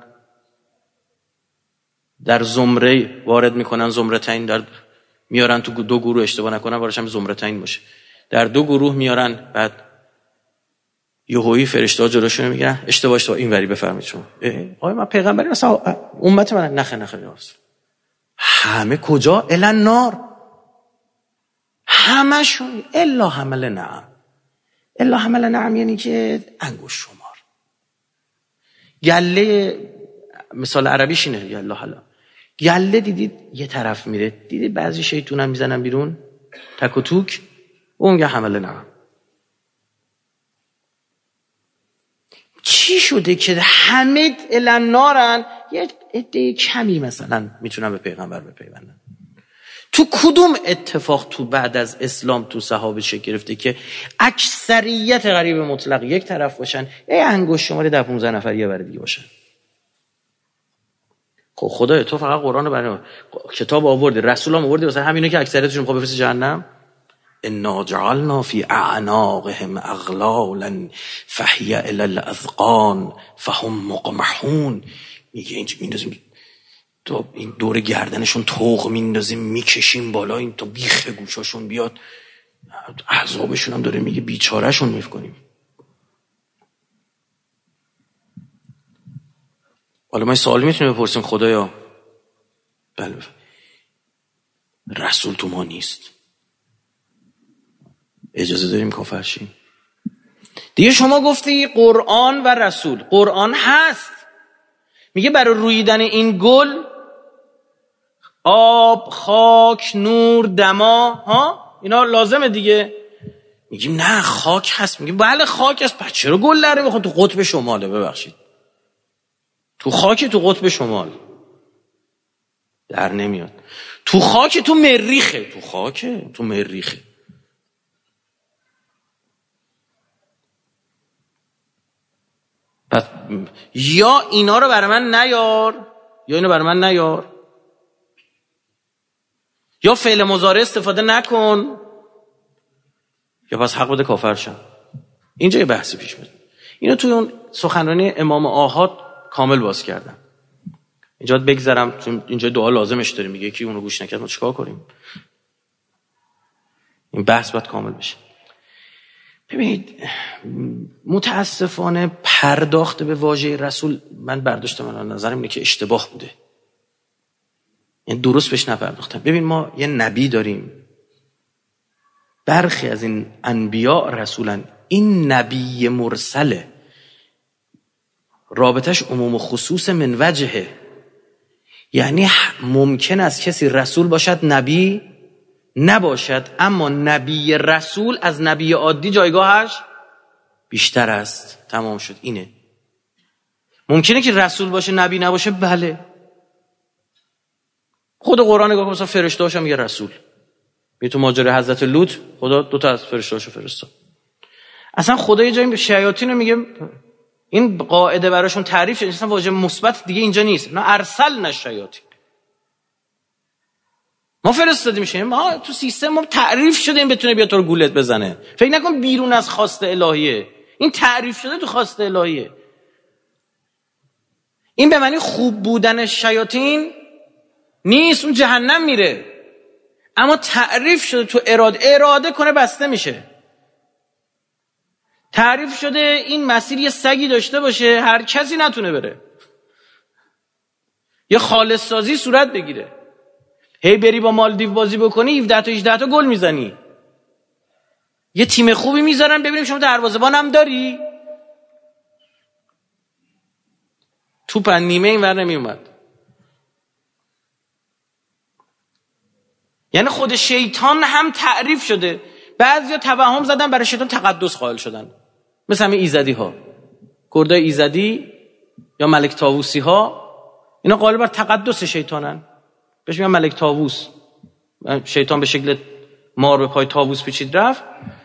در زمره وارد میکنن، زمرتین در میارن تو دو گروه، اشتباه نکنم بارشم زمرتین باشه، در دو گروه میارن، بعد یهویی فرشته‌ها جلوشون میگیرن اشتباه اشتباه اینوری بفرمایید شما. آقا من پیغمبری مثلا امت من نخه نخه راست. همه کجا؟ الان نار. همشون الا حمل نعم. الا حمل نعم یعنی که انگوش شمار. گله مثال عربیش اینه، یلا حالا گله دیدید یه طرف میره، دیدید بعضی شیطونن میزنن بیرون تک و توک، اون گه حمل نعم. چی شده که همه الان نارن، یه عده کمی مثلا میتونن به پیغمبر بپیوندن؟ تو کدوم اتفاق تو بعد از اسلام تو صحابه شکل گرفته که اکثریت غریب مطلق یک طرف باشن، ای انگشت شماری ده پانزده نفر یه ور دیگه باشن؟ خب خدایا تو فقط قرآن رو برای کتاب آوردی، رسول هم آوردی واسه همینه که اکثریتشون میخواد بفرسته جهنم. انا جعلنا فی اعناقهم اغلالا فهی الی الاذقان فهم مقمحون. میگه اینجا میندازیم تو این دور گردنشون طوق میندازیم میکشیم بالا این تا بیخ گوشاشون بیاد، عذابشون هم داره میگه بیچارهشون میکنیم. حالا ما سوال میتونیم بپرسیم خدایا بله رسول تو ما نیست، اجازه داریم کافر شیم؟ دیگه شما گفتی قرآن و رسول. قرآن هست میگه برای رویدن این گل آب، خاک، نور، دما ها اینا لازمه دیگه. میگیم نه خاک هست. میگیم بله خاک هست، پس چرا گل داره میخواد تو قطب شماله؟ ببخشید تو خاک تو قطب شمال در نمیاد، تو خاک تو مریخه، تو خاک تو مریخه. پس یا اینا رو برای من نیار یا اینو برای من نیار، یا فعل مضارع استفاده نکن یا پس حق بده کافر شم. اینجا یه بحثی پیش میاد. اینو توی اون سخنرانی امام آحاد کامل باز کردم. اینجا بگذارم چون اینجا دعا لازمش داره. میگه کی اونو گوش نکرد ما چیکار کنیم؟ این بحث باید کامل بشه. ببینید متاسفانه پرداخت به واژه رسول من برداشتم من نظرم اینه که اشتباه بوده، یعنی درست بهش نپرداختم. ببین ما یه نبی داریم، برخی از این انبیاء رسولن، این نبی مرسله، رابطش عموم و خصوص من وجهه، یعنی ممکن است کسی رسول باشد نبی نباشد، اما نبی رسول از نبی عادی جایگاهش بیشتر است. تمام شد. اینه. ممکنه که رسول باشه نبی نباشه، بله. خود قرآن نگاه کن مثلا فرشته‌هاش هم میگه رسول. می تو ماجرای حضرت لوط خدا دو تا از فرشته‌هاشو فرستاد. اصلا خدا یه جایی به شیاطین رو میگه این قاعده براشون تعریف شده، اصلا واژه مثبت دیگه اینجا نیست. نه ارسلنا الشیاطین، ما فرستادیم میشه، ما تو سیستم ما تعریف شده این بتونه بیاد تو رو گولت بزنه. فکر نکن بیرون از خواست الهیه، این تعریف شده تو خواست الهیه. این به معنی خوب بودن شیاطین نیست، اون جهنم میره، اما تعریف شده تو اراده اراده کنه بسته میشه. تعریف شده این مسیر یه سگی داشته باشه هر کسی نتونه بره، یه خالص سازی صورت بگیره، هی بری با مالدیو بازی بکنی هفده تا هجده تا گل میزنی، یه تیم خوبی میذارن ببینیم شما دروازه‌بان هم داری، توپ نیمه این ور نمی اومد. یعنی خود شیطان هم تعریف شده. بعضیا توهم زدن برای شیطان تقدس قائل شدن، مثل همین ایزدی ها، کردای ایزدی یا ملک طاووسی ها، اینا قائل بر تقدس شیطانن، بهش میگن ملک طاووس. شیطان به شکل مار به پای طاووس پیچید رفت،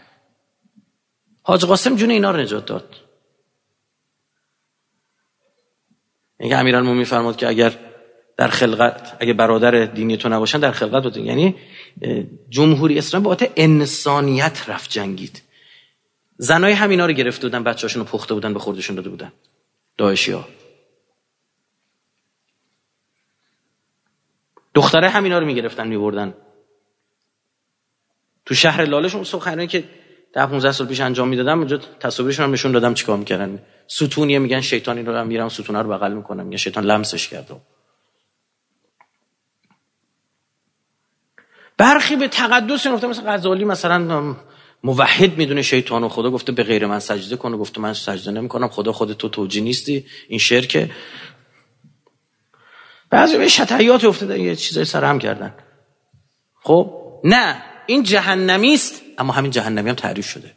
حاج قاسم جون اینا رو نجات داد. اینکه امیرالمومنین فرمود که اگر در خلقت اگه برادر دینی تو نباشن در خلقت بود، یعنی جمهوری اسلامی با انسانیت رفت جنگید. زنای همینا رو گرفته بودن، بچه‌هاشون رو پخته بودن به خوردشون داده بودن داعشی‌ها. دختره همینا رو میگرفتن میبردن تو شهر لالهشون. سخنرانی که ده پانزده سال پیش انجام میدادم اونجا تصاویرشون هم نشون دادم چیکار میکردن. ستونیه میگن شیطانی رو میرم ستونه رو بغل میکنم، میگن شیطان لمسش کرده. برخی به تقدس گفته، مثلا غزالی مثلا موحد میدونه شیطانو، خدا گفته به غیر من سجده کن، گفته من سجده نمیکنم، خدا خودت تو توجیه نیستی، این شرکه. بعضی به شطحیات افتادن یه چیزای سرهم کردن. خب نه این جهنمی است، اما همین جهنمی هم تعریف شده.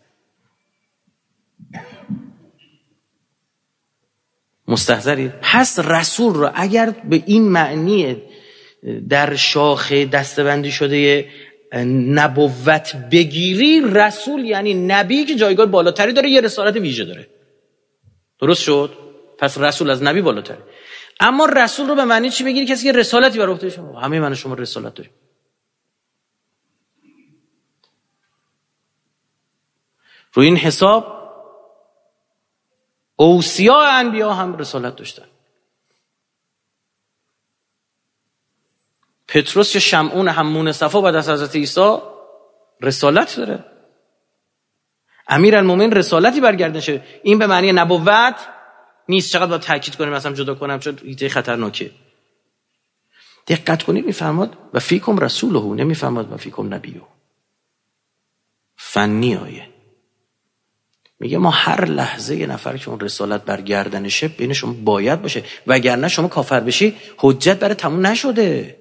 مستحضری؟ پس رسول رو اگر به این معنی در شاخه دستبندی شده نبوت بگیری، رسول یعنی نبی که جایگاه بالاتری داره، یه رسالت ویژه داره. درست شد؟ پس رسول از نبی بالاتره. اما رسول رو به معنی چی بگیری؟ کسی که رسالتی بر عهده شما. همه من و شما رسالت داریم. روی این حساب اوصیا انبیا هم رسالت داشتن. پتروس یا شمعون حمون صفا بعد از حضرت عیسی رسالت داره. امیرالمومنین رسالتی برگردنشه. این به معنی نبوت نیست. چقدر باید تاکید کنیم مثلا جدا کنم چون ایده خطرناکه. دقت کنید میفرماد و فیکم رسوله، نمیفرماد و فیکم نبیه. فنی آیه میگه ما هر لحظه یه نفر که اون رسالت برگردنشه بین شما باید باشه، وگرنه شما کافر بشی حجت برای تموم نشده.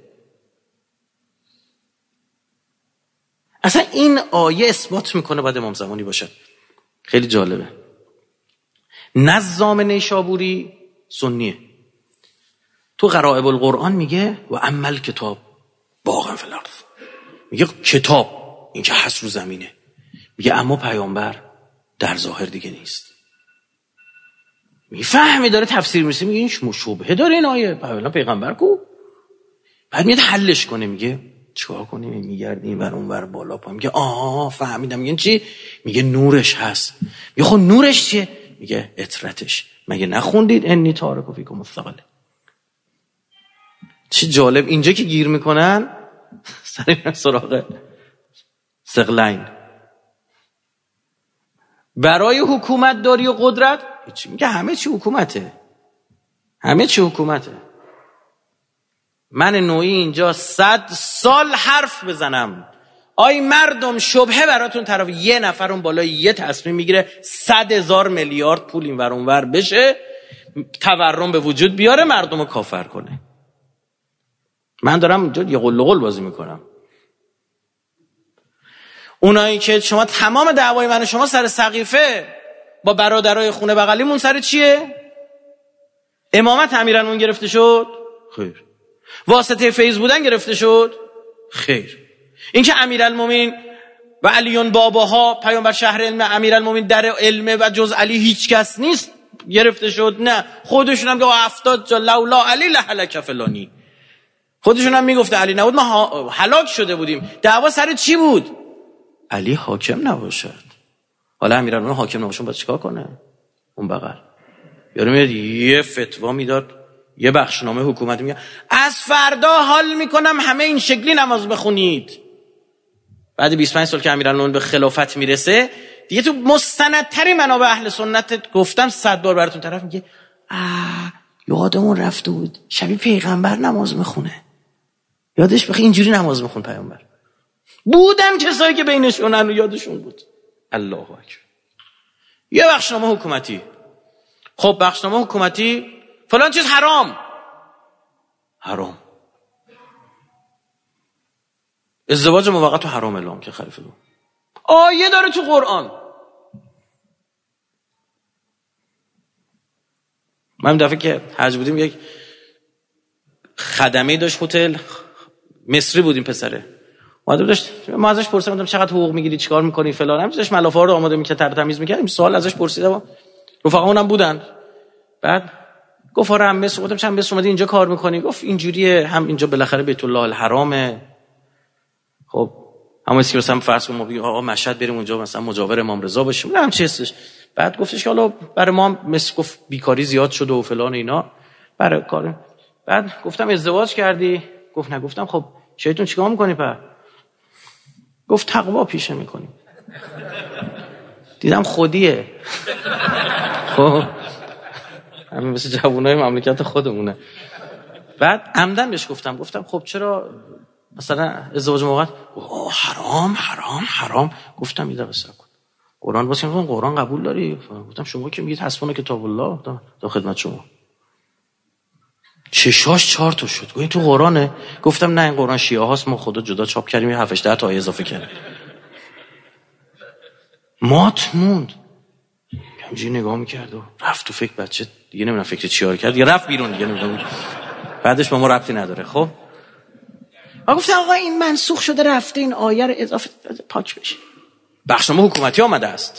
اصلا این آیه اثبات میکنه باید امام زمانی باشه. خیلی جالبه. نظام نیشابوری سنیه، تو غرائب القرآن میگه و عمل کتاب باغ فی الارض، میگه کتاب این که هست رو زمینه، میگه اما پیامبر در ظاهر دیگه نیست. میفهمی داره تفسیر میشه، میگه این مشابهه داره این آیه، پیغمبر کو؟ بعد میاد حلش کنه، میگه چیکار کنیم؟ میگردیم این ور اون ور بالا پا، میگه آها فهمیدم. میگه چی؟ میگه نورش هست. میگه خب نورش چیه؟ میگه اطرتش. مگه نخوندید انی تارک فیکم الثقل؟ چی جالب اینجا که گیر میکنن سر سراغ ثقلین برای حکومت داری و قدرت. چی میگه؟ همه چی حکومته، همه چی حکومته. من نوعی اینجا صد سال حرف بزنم، آی مردم شبهه براتون طرف یه نفر اون بالا یه تصمیم میگیره صد هزار میلیارد پول این ور اون ور بشه، تورم به وجود بیاره، مردم رو کافر کنه. من دارم اینجا یه قل و قل بازی میکنم. اونایی که شما تمام دعوای من و شما سر سقیفه با برادرای خونه بغلیمون سر چیه؟ امامت امیرالمومنین گرفته شد؟ خیر. واسطه فیض بودن گرفته شد؟ خیر. این که امیرالمومنین و علیون باباها پیامبر شهر علم، امیرالمومنین در علم و جز علی هیچ کس نیست گرفته شد؟ نه. خودشون هم که هفتاد جا لولا علی لهلک فلانی، خودشون هم میگفته علی نبود ما هلاک شده بودیم. دعوا سر چی بود؟ علی حاکم نباشد. حالا امیرالمومنین حاکم نباشه باید چیکار کنه؟ اون بغل یارو میاد یه فتوا میداد، یه بخشنامه حکومتی میگه از فردا حال میکنم همه این شکلی نماز بخونید. بعد بیست و پنج سال که امیرالمومنین به خلافت میرسه دیگه تو مستندتری منابع اهل سنت گفتم صد بار براتون طرف میگه آ یادمون رفته بود شبیه پیغمبر نماز میخونه. یادش بخیر اینجوری نماز میخون پیامبر. بودن کسایی که بینشونن و یادشون بود. الله اکبر. یه بخشنامه حکومتی. خب بخشنامه حکومتی فلان چیز حرام، حرام. ازدواج موقت و حرام اعلام که خلیفه دو آیه داره تو قرآن. من دفعه که حج بودیم یک خدمه داشت، هتل مصری بودیم پسره اومده داشت، ما ازش پرسیدم چقدر حقوق میگیری چیکار میکنی فلان، هم داشت ملافه رو آماده میکرد تر تمیز میکرد. این سوال ازش پرسیدم، رفقا هم بودن. بعد گفت آره هم مصر. گفتم چند مصر اومدی اینجا کار میکنی؟ گفت اینجوریه، هم اینجا بالاخره بیت الله الحرامه. خب اما اسی که مثلا فرض کنم ما بگیم آقا مشهد بریم اونجا مثلا مجاور امام رضا باشیم، نه هم چه استش. بعد گفتش که حالا برای ما مصر گفت بیکاری زیاد شده و فلان اینا برای کار. بعد گفتم ازدواج کردی؟ گفت نه. گفتم خب شیطون چیکار میکنی پس؟ گفت تقوا پیشه میکنیم. دیدم خودیه. خب همین مثل جوانای مملکت خودمونه. بعد عمدن بهش گفتم گفتم خب چرا مثلا ازدواج موقت؟ اوه حرام حرام حرام. گفتم ایده بسر کن قرآن واسه من، قرآن قبول داری؟ گفتم شما که میگید حسبنا کتاب الله تا خدمت شما. چشاش چهار تا شد. گفت این تو قرآنه؟ گفتم نه این قرآن شیعه هاست، ما خدا جدا چاپ کردیم یه هفت ده تا آیه اضافه کردیم. مات موند. همینجوری نگاه میکرد و رفت تو فکر. بچه دیگه نمیدونم فکر چیار کرد، دیگه رفت بیرون دیگه نمیدونم. بعدش با ما ربطی نداره. خب و گفتن آقا این منسوخ شده رفته، این آیه رو اضافه پاک بشه. بخشنامه حکومتی آمده است.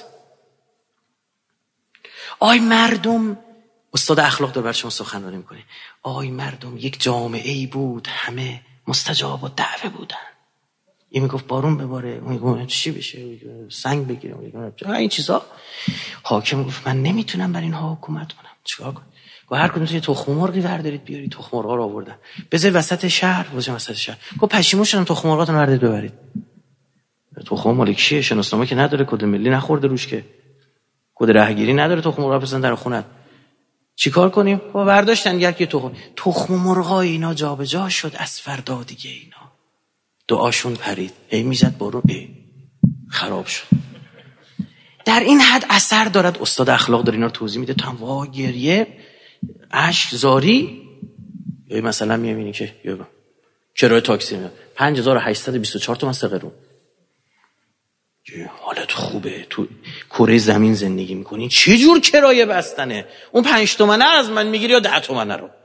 آی مردم، استاد اخلاق داره بر شما سخنرانی میکنه. آی مردم، یک جامعه ای بود همه مستجاب و دعوه بودن. این میگفت بارون بباره، اون میگفت چی بشه، سنگ بگیره، این چیزا. حاکم گفت من نمیتونم بر اینها حکومت کنم، چیکار کنم؟ گفت هر کدوم یه تخم مرغی بردارید بیارید. تخم مرغا رو آوردن، بذار وسط شهر، بذار وسط شهر. گفت پشیمون شدم، تخم مرغاتون رو بردارید ببرید. تخم مال کیه؟ شناسنامه که نداره، کد ملی نخورده روش، که کد راهگیری نداره، تخم مرغ بزنن در خونت. چیکار کنیم؟ با برداشتن یکی تخم تخم مرغای اینا جابجا شد. از فردا دیگه اینا دعاشون پرید، هی میزد بارون، ای خراب شد. در این حد اثر دارد. استاد اخلاق داره اینا رو توضیح میده. تو هم وا گریه اشک زاری. یا مثلا میبینی که یا کرایه تاکسی میاد پنج هزار و هشتصد و بیست و چهار تومن سه قرون. حالت خوبه، تو کره زمین زندگی میکنی، چه جور کرایه بستنه؟ اون پنج تومنه از من میگیری یا ده تومنه رو؟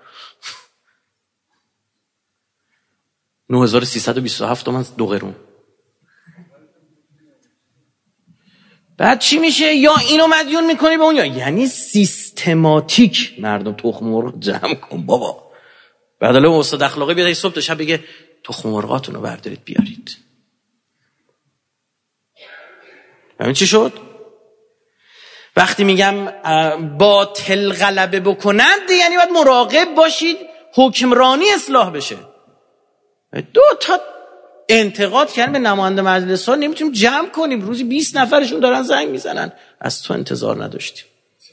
نه هزار و سیصد و بیست و هفت تومن دو قرون. بعد چی میشه؟ یا اینو مدیون میکنی به اون، یا یعنی سیستماتیک مردم تخم مرغ جمع کن بابا. بعد الان استاد اخلاقی بیاد صبح تا شب بگه تخم مرغاتون رو بردارید بیارید. همین چی شد؟ وقتی میگم باطل غلبه بکنند، یعنی باید مراقب باشید حکمرانی اصلاح بشه. دو تا انتقاد کردن به نماینده مجلس ها نمیتونیم جمع کنیم، روزی بیست نفرشون دارن زنگ میزنن. از تو انتظار نداشتیم.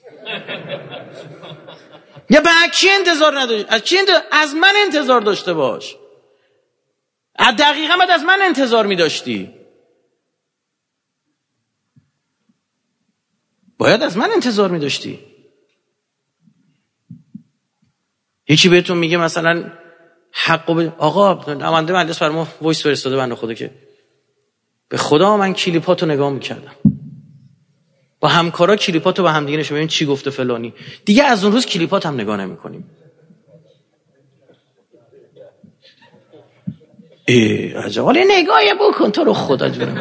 یا به کی انتظار نداشت؟ از کی انتظار؟ از من انتظار داشته باش. از دقیقا باید از من انتظار میداشتی. باید از من انتظار میداشتی. یکی بهتون میگه مثلا حقو به آقا نماینده مجلس بر ما وایس فرستاده، بنده خدا که به خدا من کلیپاتو نگاه میکردم، با همکارا کلیپاتو با هم دیگه نشون ببین چی گفته فلانی. دیگه از اون روز کلیپات هم نگاه نمیکنیم. ای عجب، ولی نگاهی بکن تو رو خدا جون.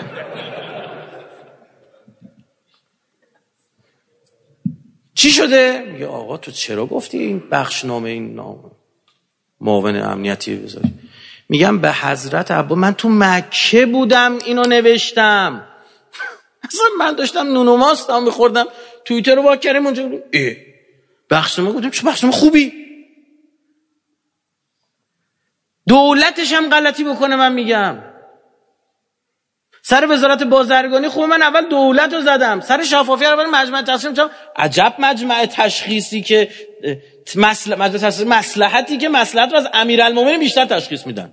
چی شده؟ میگه آقا تو چرا گفتی این بخشنامه این نام معاون امنیتی بذاری؟ میگم به حضرت عبا من تو مکه بودم اینو نوشتم. اصلا من داشتم نون ماست هم میخوردم، توییتر رو وا کردم اونجا ای بخشنامه گفتم چه بخشنامه خوبی. دولتش هم غلطی بکنه من میگم. سر وزارت بازرگانی خوب من اول دولت رو زدم، سر شفافیت اول مجمع تصمیم چم. عجب مجمع تشخیصی که مسل... مجمع تشخیص مصلحتی که مصلحت رو از امیرالمومنین بیشتر تشخیص میدن.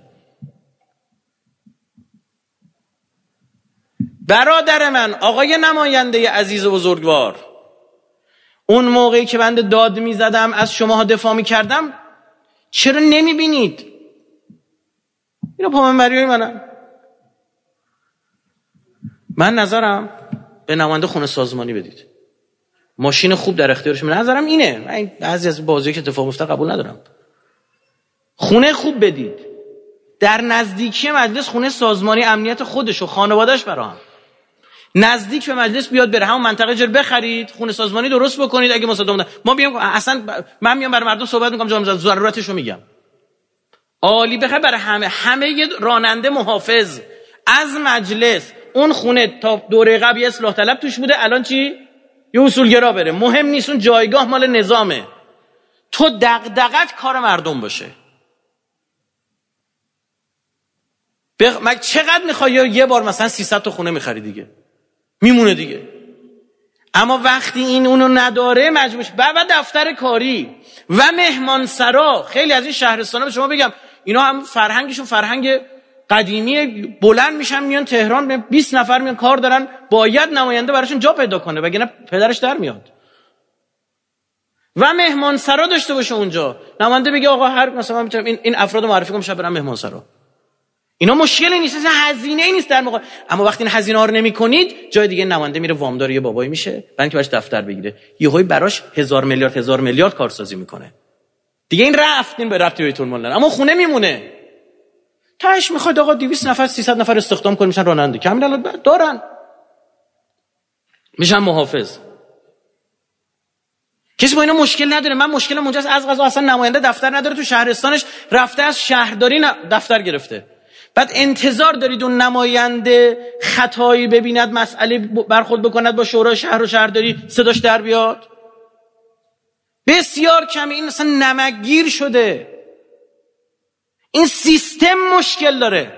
برادر من آقای نماینده عزیز و بزرگوار، اون موقعی که بنده داد میزدم از شماها دفاع میکردم چرا نمیبینید؟ اینو پامنبریای منم. من نظرم به نماینده خونه سازمانی بدید، ماشین خوب در اختیارش. من نظرم اینه، من بعضی از بازیایی که اتفاق افتاد قبول ندارم. خونه خوب بدید در نزدیکی مجلس، خونه سازمانی امنیت خودش و خانواده‌اش براهم نزدیک به مجلس بیاد بره، همون منطقه جر بخرید، خونه سازمانی درست بکنید. اگه مصادمه ما بیام اصلا من میام برای مردم صحبت میکنم، جامعه ضرورتش رو میگم. عالی بخیر برای همه همه یه راننده محافظ از مجلس اون خونه تا دوره قبل اصلاح طلب توش بوده، الان چی؟ یه اصولگرا بره. مهم نیست، اون جایگاه مال نظامه. تو دغدغت کار مردم باشه. بخ... مگه چقدر میخوای یه بار مثلا سیصد تا خونه میخری دیگه میمونه دیگه. اما وقتی این اونو نداره مجبورش. بعد دفتر کاری و مهمانسرا، خیلی از این شهرستانا به شما بگم اینا هم فرهنگشون فرهنگ قدیمی، بلند میشن میان تهران، بیست نفر میان کار دارن، باید نماینده براشون جا پیدا کنه وگرنه پدرش در میاد. و مهمانسرا داشته باشه اونجا، نماینده بگه آقا هر مثلا من میتونم این این افراد معرفی کنم شب برم مهمانسرا. اینا مشکلی نیست، اصلا هزینه‌ای نیست در موقع. اما وقتی این هزینه‌ها رو نمی‌کنید، جای دیگه نماینده میره وامدار یه بابایی میشه، برای اینکه براش دفتر بگیره، یهویی براش هزار میلیارد هزار میلیارد کارسازی میکنه. دیگه این رفت این به رفتی بیت المال، اما خونه میمونه. تاش میخواد آقا دویست نفر سیصد نفر استخدام کنن میشن راننده، کامل الان دارن میشن محافظ. کسی با اینا مشکل نداره. من مشکلم اونجاست از قضا اصلا نماینده دفتر نداره تو شهرستانش، رفته از شهرداری دفتر گرفته. بعد انتظار دارید اون نماینده خطایی ببیند، مسئله برخورد بکند با شورای شهر و شهرداری صداش در بیاد؟ بسیار کمی. این اصلا نمکگیر شده. این سیستم مشکل داره.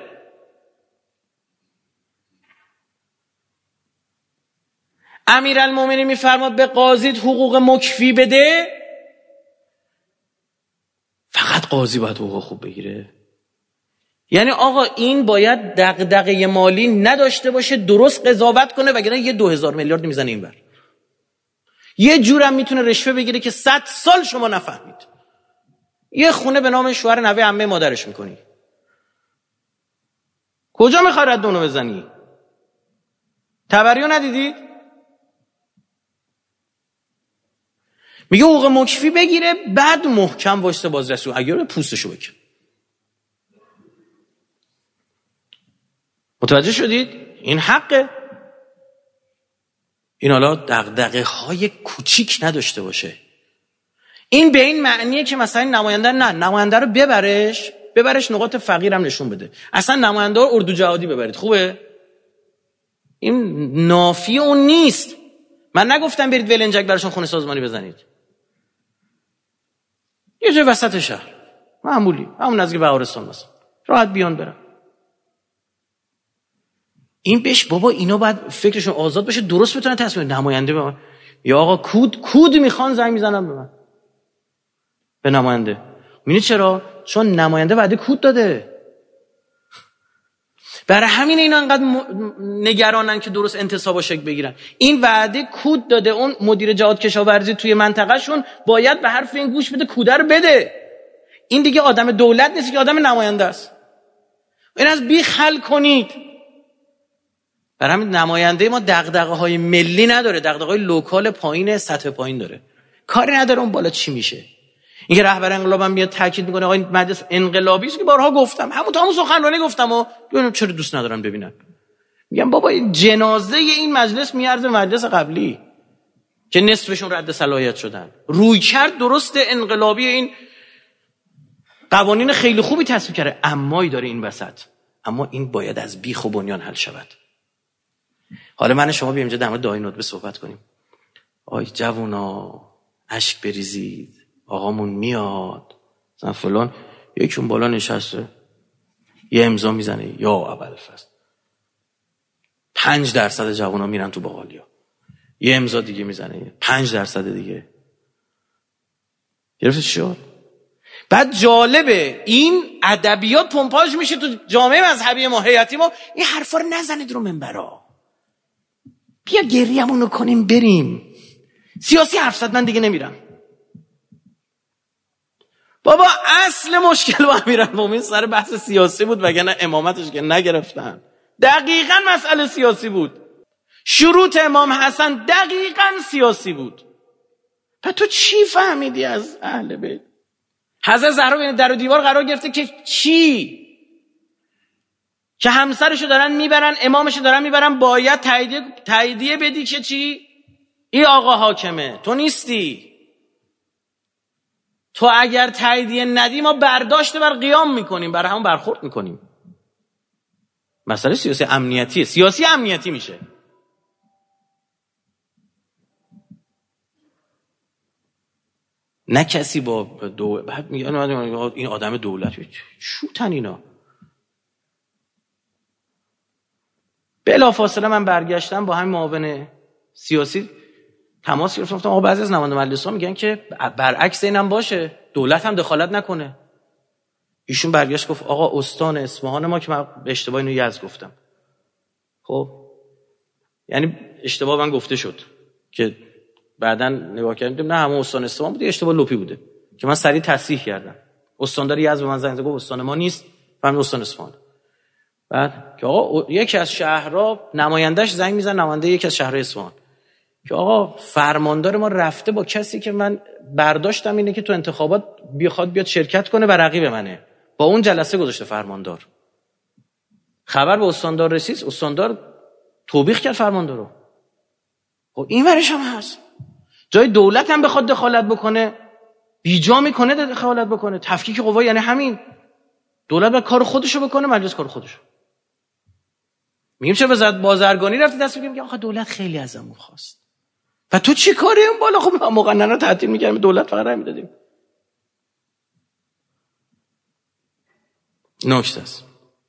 امیرالمومنین میفرماد به قاضی حقوق مکفی بده. فقط قاضی باید حقوق خوب بگیره؟ یعنی آقا این باید دغدغه مالی نداشته باشه، درست قضاوت کنه، وگرنه یه دو هزار میلیارد میزنه اینور. یه جورم میتونه رشوه بگیره که صد سال شما نفهمید. یه خونه به نام شوهر نوه عمه مادرش میکنی. کجا میخوای رد اونو بزنی؟ تبریو ندیدید؟ میگه حقوق مکفی بگیره، بعد محکم واسه بازرسی اگر پوستشو بکن. متوجه شدید؟ این حقه. این حالا دغدغه های کوچیک نداشته باشه. این به این معنیه که مثلا نماینده نه نماینده رو ببرش ببرش نقاط فقیرم نشون بده. اصلا نماینده رو اردو جهادی ببرید خوبه؟ این نافی اون نیست. من نگفتم برید ولنجک براشون خونه سازمانی بزنید. یه جای وسط شهر معمولی، همون نزدیک بهارستان مثلا، راحت بیان برن. این بهش بابا اینا باید فکرشون آزاد بشه، درست بتونن تصمیم نماینده به من. یا آقا کود کود میخوان زنگ میزنن به من، به نماینده. می‌بینی چرا؟ چون نماینده وعده کود داده. برای همین اینا انقدر نگرانن که درست انتصابا شکل بگیرن. این وعده کود داده، اون مدیر جهاد کشاورزی توی منطقه شون باید به حرف این گوش بده، کوده رو بده. این دیگه آدم دولت نیست که آدم نماینده است. این از بیخ حل کنید. برای همین نماینده ما دغدغه‌های ملی نداره، دغدغه‌های لوکال پایین سطح پایین داره. کاری نداره اون بالا چی میشه. اینکه رهبر انقلابم میاد تاکید میکنه آقا این مجلس انقلابی است که بارها گفتم، همون تا همون سخنرانی گفتم و ببینم چرا دوست ندارن ببینن. میگم بابا این جنازه این مجلس میارزه مجلس قبلی که نصفشون رد صلاحیت شدن. روی کرد درست انقلابی این قوانین خیلی خوبی تصویب کرده، امایی داره این وسط. اما این باید از بیخ و بنیان حل شود. حالا من شما بیایم اینجا در مورد داعی ندبه صحبت کنیم. آی جوونا اشک بریزید، آقامون میاد مثلا فلان، یکیون بالا نشسته یه امضا میزنه یا ابوالفضل، پنج درصد جوونا میرن تو باقالیا، یه امضا دیگه میزنه پنج درصد دیگه. گرفت شد؟ بعد جالبه این ادبیات پمپاژ میشه تو جامعه مذهبی ما، هیئتی ما. این حرفا رو نزنید رو منبرا، بیا گریه‌مون کنیم بریم. سیاسی حرف زد من دیگه نمیرم. بابا اصل مشکل با امیرالمومنین سر بحث سیاسی بود، وگرنه امامتش که نگرفتن. دقیقاً مسئله سیاسی بود. شروط امام حسن دقیقاً سیاسی بود. پس تو چی فهمیدی از اهل بیت؟ حضرت زهرا بین در و دیوار قرار گرفته که چی؟ که همسرشو دارن میبرن، امامشو دارن میبرن، باید تاییدیه تاییدیه بدی که چی؟ این آقا حاکمه، تو نیستی. تو اگر تاییدیه ندی ما برداشت بر قیام میکنیم، برای همون برخورد میکنیم. مسئله سیاسی امنیتیه، سیاسی امنیتی میشه. نه کسی با دو بعد میگن این آدم دولتی شوتن اینا. بلافاصله من برگشتم با همین معاون سیاسی تماس گرفتم، گفتم آقا بعضی از نماینده مجلس‌ها میگن که برعکس اینم باشه، دولت هم دخالت نکنه. ایشون برگشت گفت آقا استان اصفهان ما که من به اشتباه اینو یزد گفتم. خب یعنی اشتباه من گفته شد که بعدن نگاه کردیم نه همون استان اصفهان بود، اشتباه لپی بوده که من سریع تصحیح کردم. استاندار یزد به من زنگ زد گفت استان ما نیست، فهمید استان اصفهان. بعد که آقا یکی از شهرها نمایندهش زنگ میزنه، نماینده یکی از شهرهای اصفهان، که آقا فرماندار ما رفته با کسی که من برداشتم اینه که تو انتخابات بخواد بیاد شرکت کنه و رقیب منه، با اون جلسه گذاشته فرماندار. خبر به استاندار رسید، استاندار توبیخ کرد فرمانده رو. خب این ورش هم هست، جای دولت هم بخواد دخالت بکنه بیجا میکنه دخالت بکنه. تفکیک قوا یعنی همین، دولت باید کار خودشو بکنه، مجلس کار خودشو. میگیم چه وزارت بازرگانی رفتی دست میگیم آخه دولت خیلی ازمون خواست و تو چی کاری اون بالا؟ خب مقننه تعطیل میکردیم، دولت فقط رای میدادیم. نکته است.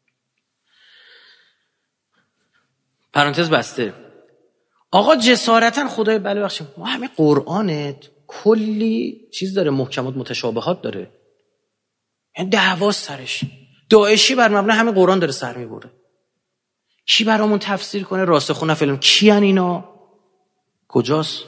پرانتز بسته. آقا جسارتا خدای بله بخشیم، ما همه قرآنت کلی چیز داره، محکمات متشابهات داره، یعنی دعوا سرش. داعشی بر مبنای همه قرآن داره سر میبره. کی برامون تفسیر کنه راسخونه فلان؟ کی ان اینا؟ کجاست؟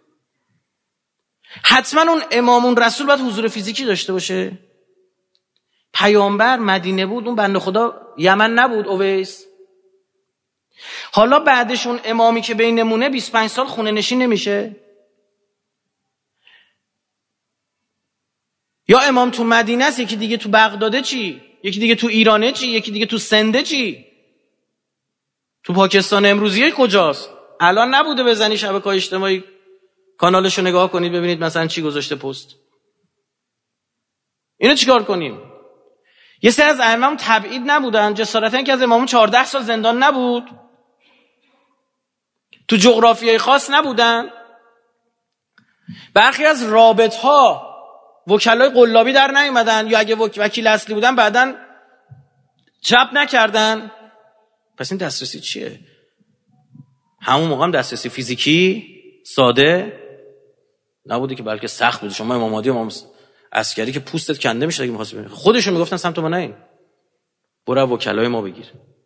حتما اون امامون رسول باید حضور فیزیکی داشته باشه. پیامبر مدینه بود، اون بنده خدا یمن نبود، اویس. حالا بعدش اون امامی که بینمونه بیست و پنج سال خونه نشین نمیشه؟ یا امام تو مدینه است، یکی دیگه تو بغداده چی؟ یکی دیگه تو ایرانه چی؟ یکی دیگه تو سنده چی؟ تو پاکستان امروزیه کجاست؟ الان نبوده بزنی شبکه‌های اجتماعی کانالشو نگاه کنید ببینید مثلا چی گذاشته پست. اینو چیکار کنیم؟ یه سری از ائمه تبعید نبودن، جسارتا که از امامون چهارده سال زندان نبود، تو جغرافیای خاص نبودن. برخی از رابطها وکلای قلابی در نیومدن، یا اگه وکیل اصلی بودن بعدن چپ نکردن. پس این دسترسی چیه؟ همون موقع هم دسترسی فیزیکی ساده نبوده که، بلکه سخت بوده. شما امام مهدی امام عسکری که پوستت کنده میشه اگه می‌خواستی، خودشون میگفتن سمت ما نین، برو وکلای ما بگیر.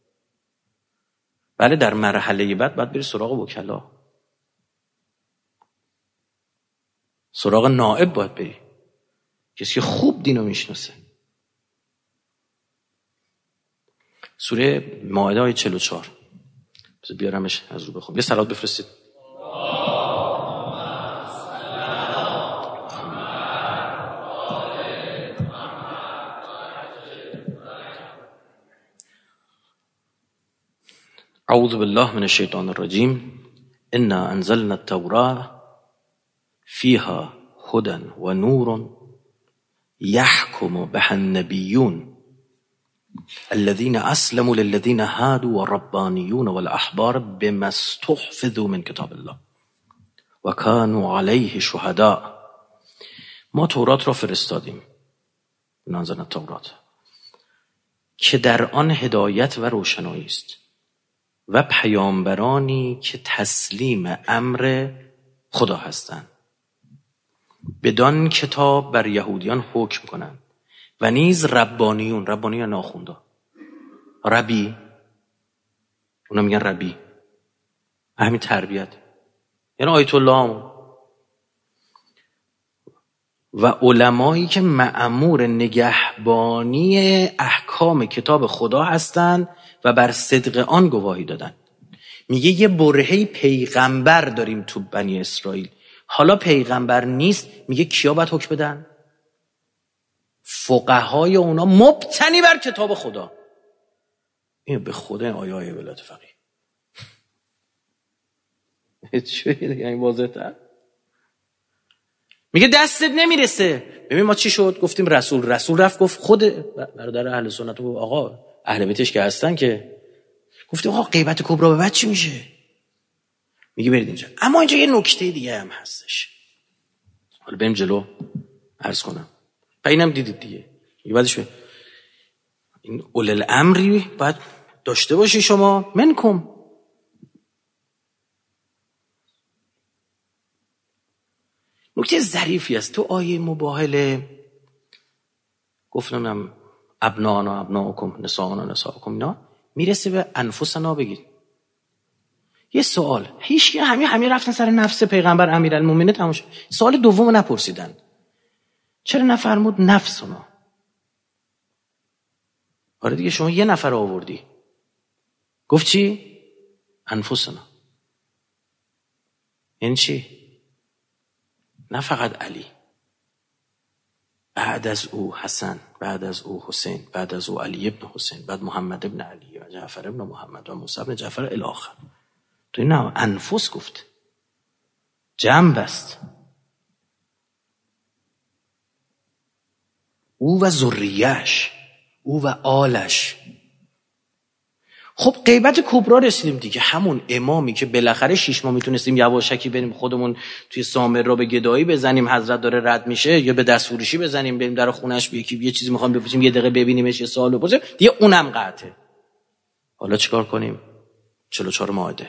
بله در مرحله بعد باید بری سراغ وکلا، سراغ نائب باید بری، کسی که خوب دینو میشناسه. سوره مائده آیه چهل و چهار بذار بیارمش از رو بخونم. یه صلوات بفرستید. اعوذ بالله من الشیطان الرجیم. انا انزلنا التوراة فيها هدى و نور يحكم بها النبيون الذين اسلموا للذين هادوا والربانيون والاحبار بما استحفظوا من كتاب الله وكانوا عليه شهداء. ما تورات را فرستادیم، نازل تورات، که در آن هدایت و روشنایی است و پیامبرانی که تسلیم امر خدا هستند، بدان کتاب بر یهودیان حکم کنند و نیز ربانیون، ربانیون ناخونده، ربی، اونا میگن ربی، همین تربیت یعنی آیت الله، و علمایی که مأمور نگهبانی احکام کتاب خدا هستند و بر صدق آن گواهی دادن. میگه یه برهه پیغمبر داریم تو بنی اسرائیل، حالا پیغمبر نیست، میگه کیا باید حکم بدن؟ فقهای اونا مبتنی بر کتاب خدا. این به خدا این آیه های ولایت فقیه چه دیگه این واضح تر. میگه دستت نمیرسه. ببین ما چی شد؟ گفتیم رسول رسول رفت گفت خود برادر اهل سنت و آقا اهل بیتش که هستن که گفتیم آقا غیبت کبرا به بعد چی میشه؟ میگه برید اینجا. اما اینجا یه نکته دیگه هم هستش، حالا بریم جلو عرض کنم. و اینم دیدید دیگه. میگه بعدش این اول الامری باید داشته باشی شما منکم. نکته ظریفی است تو آیه مباهله، گفتم ابنانا ابناکم نسانا نساکم، اینا میرسه به انفسنا بگید. یه سوال، هیچ همین همین رفتن سر نفس پیغمبر امیرالمومنین تموم شد. سوال دومو نپرسیدن، چرا نفرمود نفسنا؟ آره دیگه شما یه نفر آوردی، گفت چی؟ انفسنا. یعنی چی؟ نه فقط علی، بعد از او حسن، بعد از او حسین، بعد از او علی ابن حسین، بعد محمد ابن علی و جعفر ابن محمد و موسی ابن جعفر الاخر. تو این نه انفس گفت، جمع بست. او و ذریه‌اش، او و آلش. خب غیبت کبرا رسیدیم دیگه، همون امامی که بالاخره شش ماه میتونستیم یواشکی بریم خودمون توی سامر را به گدایی بزنیم، حضرت داره رد میشه، یا به دست فروشی بزنیم بریم در خونش به یکی یه چیزی میخوام بپوشیم یه دقیقه ببینیمش یه سوال بپرسیم دیگه، اونم قطعه. حالا چیکار کنیم؟ چهل و چهار مائده.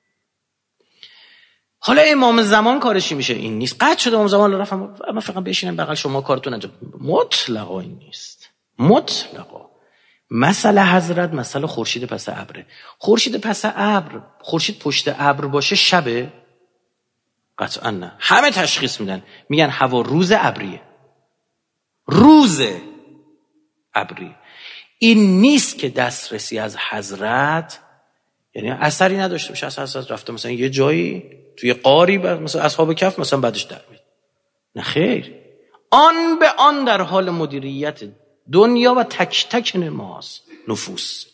حالا امام زمان کارش میشه این نیست، قطع شده امام زمان رفتم اما فقط بشینم بغل شما کارتون انجام. مطلقا این نیست، مطلقا. مسئله حضرت مسئله خورشید پس ابره. خورشید پس ابر، خورشید پشت ابر باشه شبه؟ قطعا نه. همه تشخیص میدن میگن هوا روز ابریه، روز ابری. این نیست که دسترسی از حضرت یعنی اثری نداشته باشه از حضرت رفته مثلا یه جایی توی قاری مثلا اصحاب کهف مثلا بعدش در میاد. نه خیر، آن به آن در حال مدیریت دنیا و تک تک نماز نفوس.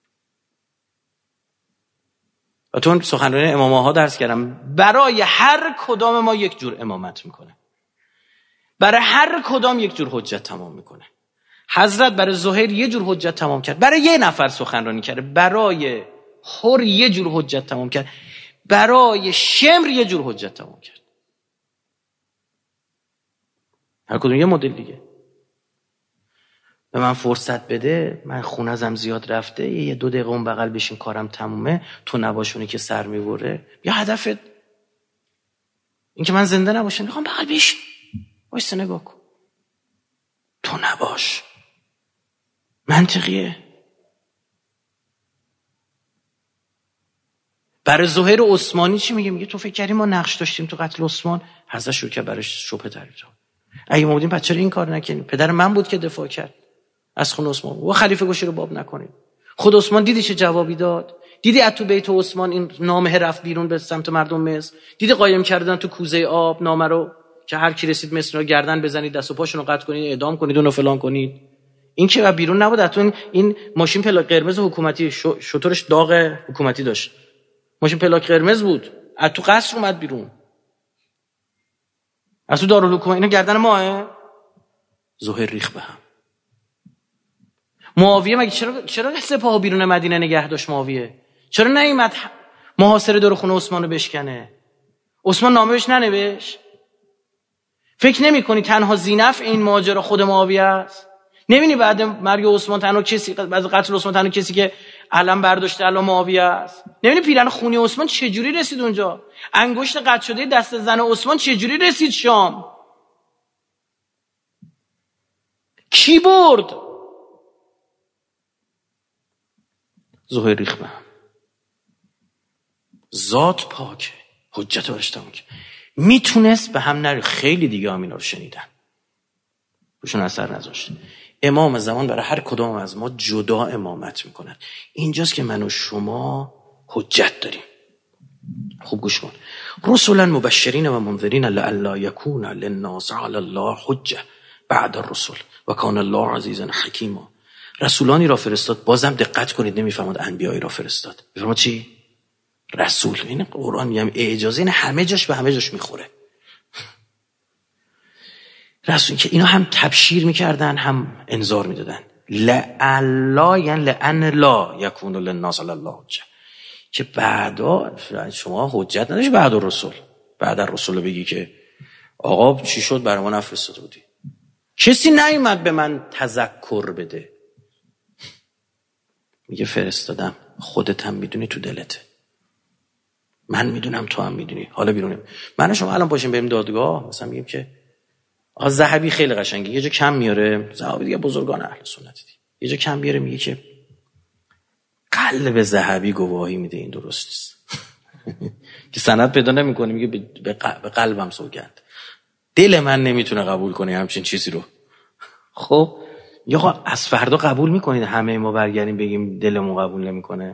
و تو سخنرانی امامه ها درس کردم، برای هر کدام ما یک جور امامت میکنه، برای هر کدام یک جور حجت تمام میکنه. حضرت برای زهیر یه جور حجت تمام کرد، برای یه نفر سخنرانی کرد، برای حر یه جور حجت تمام کرد، برای شمر یه جور حجت تمام کرد. هر کدوم یه مدل دیگه. به من فرصت بده، من خونه ازم زیاد رفته، یه دو دقیقه اون بغل بشین کارم تمومه، تو نباشونی که سر میبره. یا هدفت این که من زنده نباشم، میخوام بغل بشین وایسا نگاه کن، تو نباش. منطقیه. برای زهیر عثمانی چی میگه؟ میگه تو فکر کردی ما نقش داشتیم تو قتل عثمان؟ حضرت شروع کرد براش شبهه تعریف کرد. اگه ما بودیم پس چرا این کار نکنیم؟ پدر من بود که دفاع کرد از خون عثمان و خلیفه گوشی رو باب نکنید. خود عثمان دیدی چه جوابی داد؟ دیدی از تو بیت عثمان این نامه رفت بیرون به سمت مردم مصر؟ دیدی قایم کردن تو کوزه آب نامه رو که هر کی رسید مصر رو گردن بزنید، دست و پاشون رو قطع کنید، اعدام کنید و فلان کنید؟ این که بیرون نبود. تو این, این ماشین پلاک قرمز حکومتی شطورش داغ حکومتی داشت، ماشین پلاک قرمز بود، از تو قصر اومد بیرون، از تو دارالحکومت. اینا گردن ماه. زهیر ریخ به هم. معاویه مگه چرا چرا سپاه بیرون مدینه نگه داشت؟ معاویه چرا نیامد محاصره دور خونه عثمان رو بشکنه؟ عثمان نامه بهش ننوشت؟ فکر نمی کنی تنها زینف این ماجرا خود معاویه است؟ نمی‌بینی بعد مرگ عثمان تنها کسی، بعد قتل عثمان تنها کسی که علم برداشته الان معاویه است؟ نمی‌بینی پیرن خونی عثمان چه جوری رسید اونجا؟ انگشت قطع شده دست زن عثمان چه جوری رسید شام؟ کی برد؟ زهیر ریخ به هم. ذات پاک، حجت برش تمام که میتونست به هم نری. خیلی دیگه هم اینا رو شنیدن، روشون اثر نذاشت. امام زمان برای هر کدام از ما جدا امامت میکنن. اینجاست که من و شما حجت داریم. خوب گوش کن. رسولا مبشرین و منذرین لئلا یکون للناس علی الله حجه بعد الرسل و کان الله عزیزا حکیما. رسولانی را فرستاد. بازم دقت کنید نمیفهمند انبیایی را فرستاد. بفرماد چی؟ رسول. این قرآن میگم اجازه، این همه جاش به همه جاش میخوره. رسول که اینا هم تبشیر میکردن هم انذار میدادن. لعلا یعنی لعن لا یکون للناس علی الله حجه، که بعدا شما حجت نداشت بعد الرسول، بعد الرسول بگی که آقا چی شد برای ما نفرستاده بودی؟ کسی نیومد به من تذکر بده. میگه فرستادم، خودت هم میدونی تو دلته، من میدونم تو هم میدونی. حالا بیرونیم من و شما الان باشیم بریم دادگاه، مثلا میگیم که آقا ذهبی خیلی قشنگه، یه جا کم میاره، ذهبی دیگه بزرگان اهل سنت دی، یه جا کم بیاره میگه که قلب ذهبی گواهی میده این درست نیست. که سند پیدا نمیکنه، میگه به قلبم سوگند، دل من نمیتونه قبول کنه همچین چیزی رو. خب یا از فردا قبول میکنید همه ما برگردیم بگیم دلمون قبول نمیکنه؟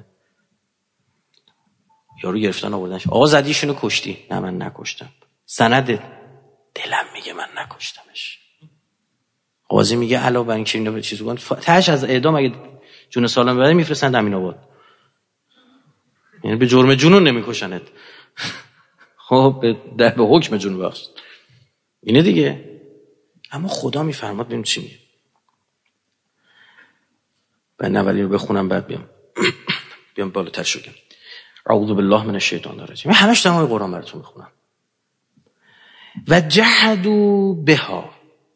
یارو گرفتن آوردنش، آقا زدیشونو کشتی؟ نه من نکشتم. سند؟ دلم میگه من نکشتمش. قاضی میگه علاوه بر اینکه اینو به چیز کن تهش از اعدام اگه جون سالم ببری میفرستن امین آباد، یعنی به جرم جنون نمیکشنت. خب به در به حکم جنون بخش اینه دیگه. اما خدا میفرماد ببین چی میگه. بعد اولی رو بخونم بعد بیام بیام بالاتر شو بگم. اعوذ بالله من الشیطان الرجیم. من همش تمام قرآن براتون میخونم. و جحدوا بها،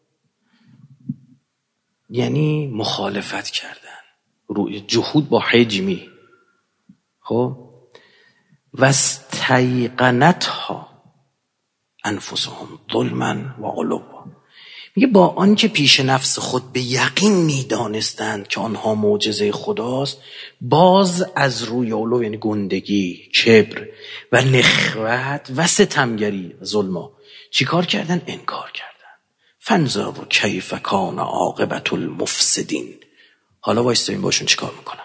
یعنی مخالفت کردن، روی جهود با حجمی. خب و استیقنتها انفسهم ظلما و علوا، میگه با آن که پیش نفس خود به یقین میدانستند که آنها معجزه خداست، باز از روی علو یعنی گندگی، کبر و نخوت و ستمگری ظلما چیکار کردن؟ انکار کردن. فانظروا کیف کان عاقبة المفسدین. حالا وایسین باشون چیکار میکنم.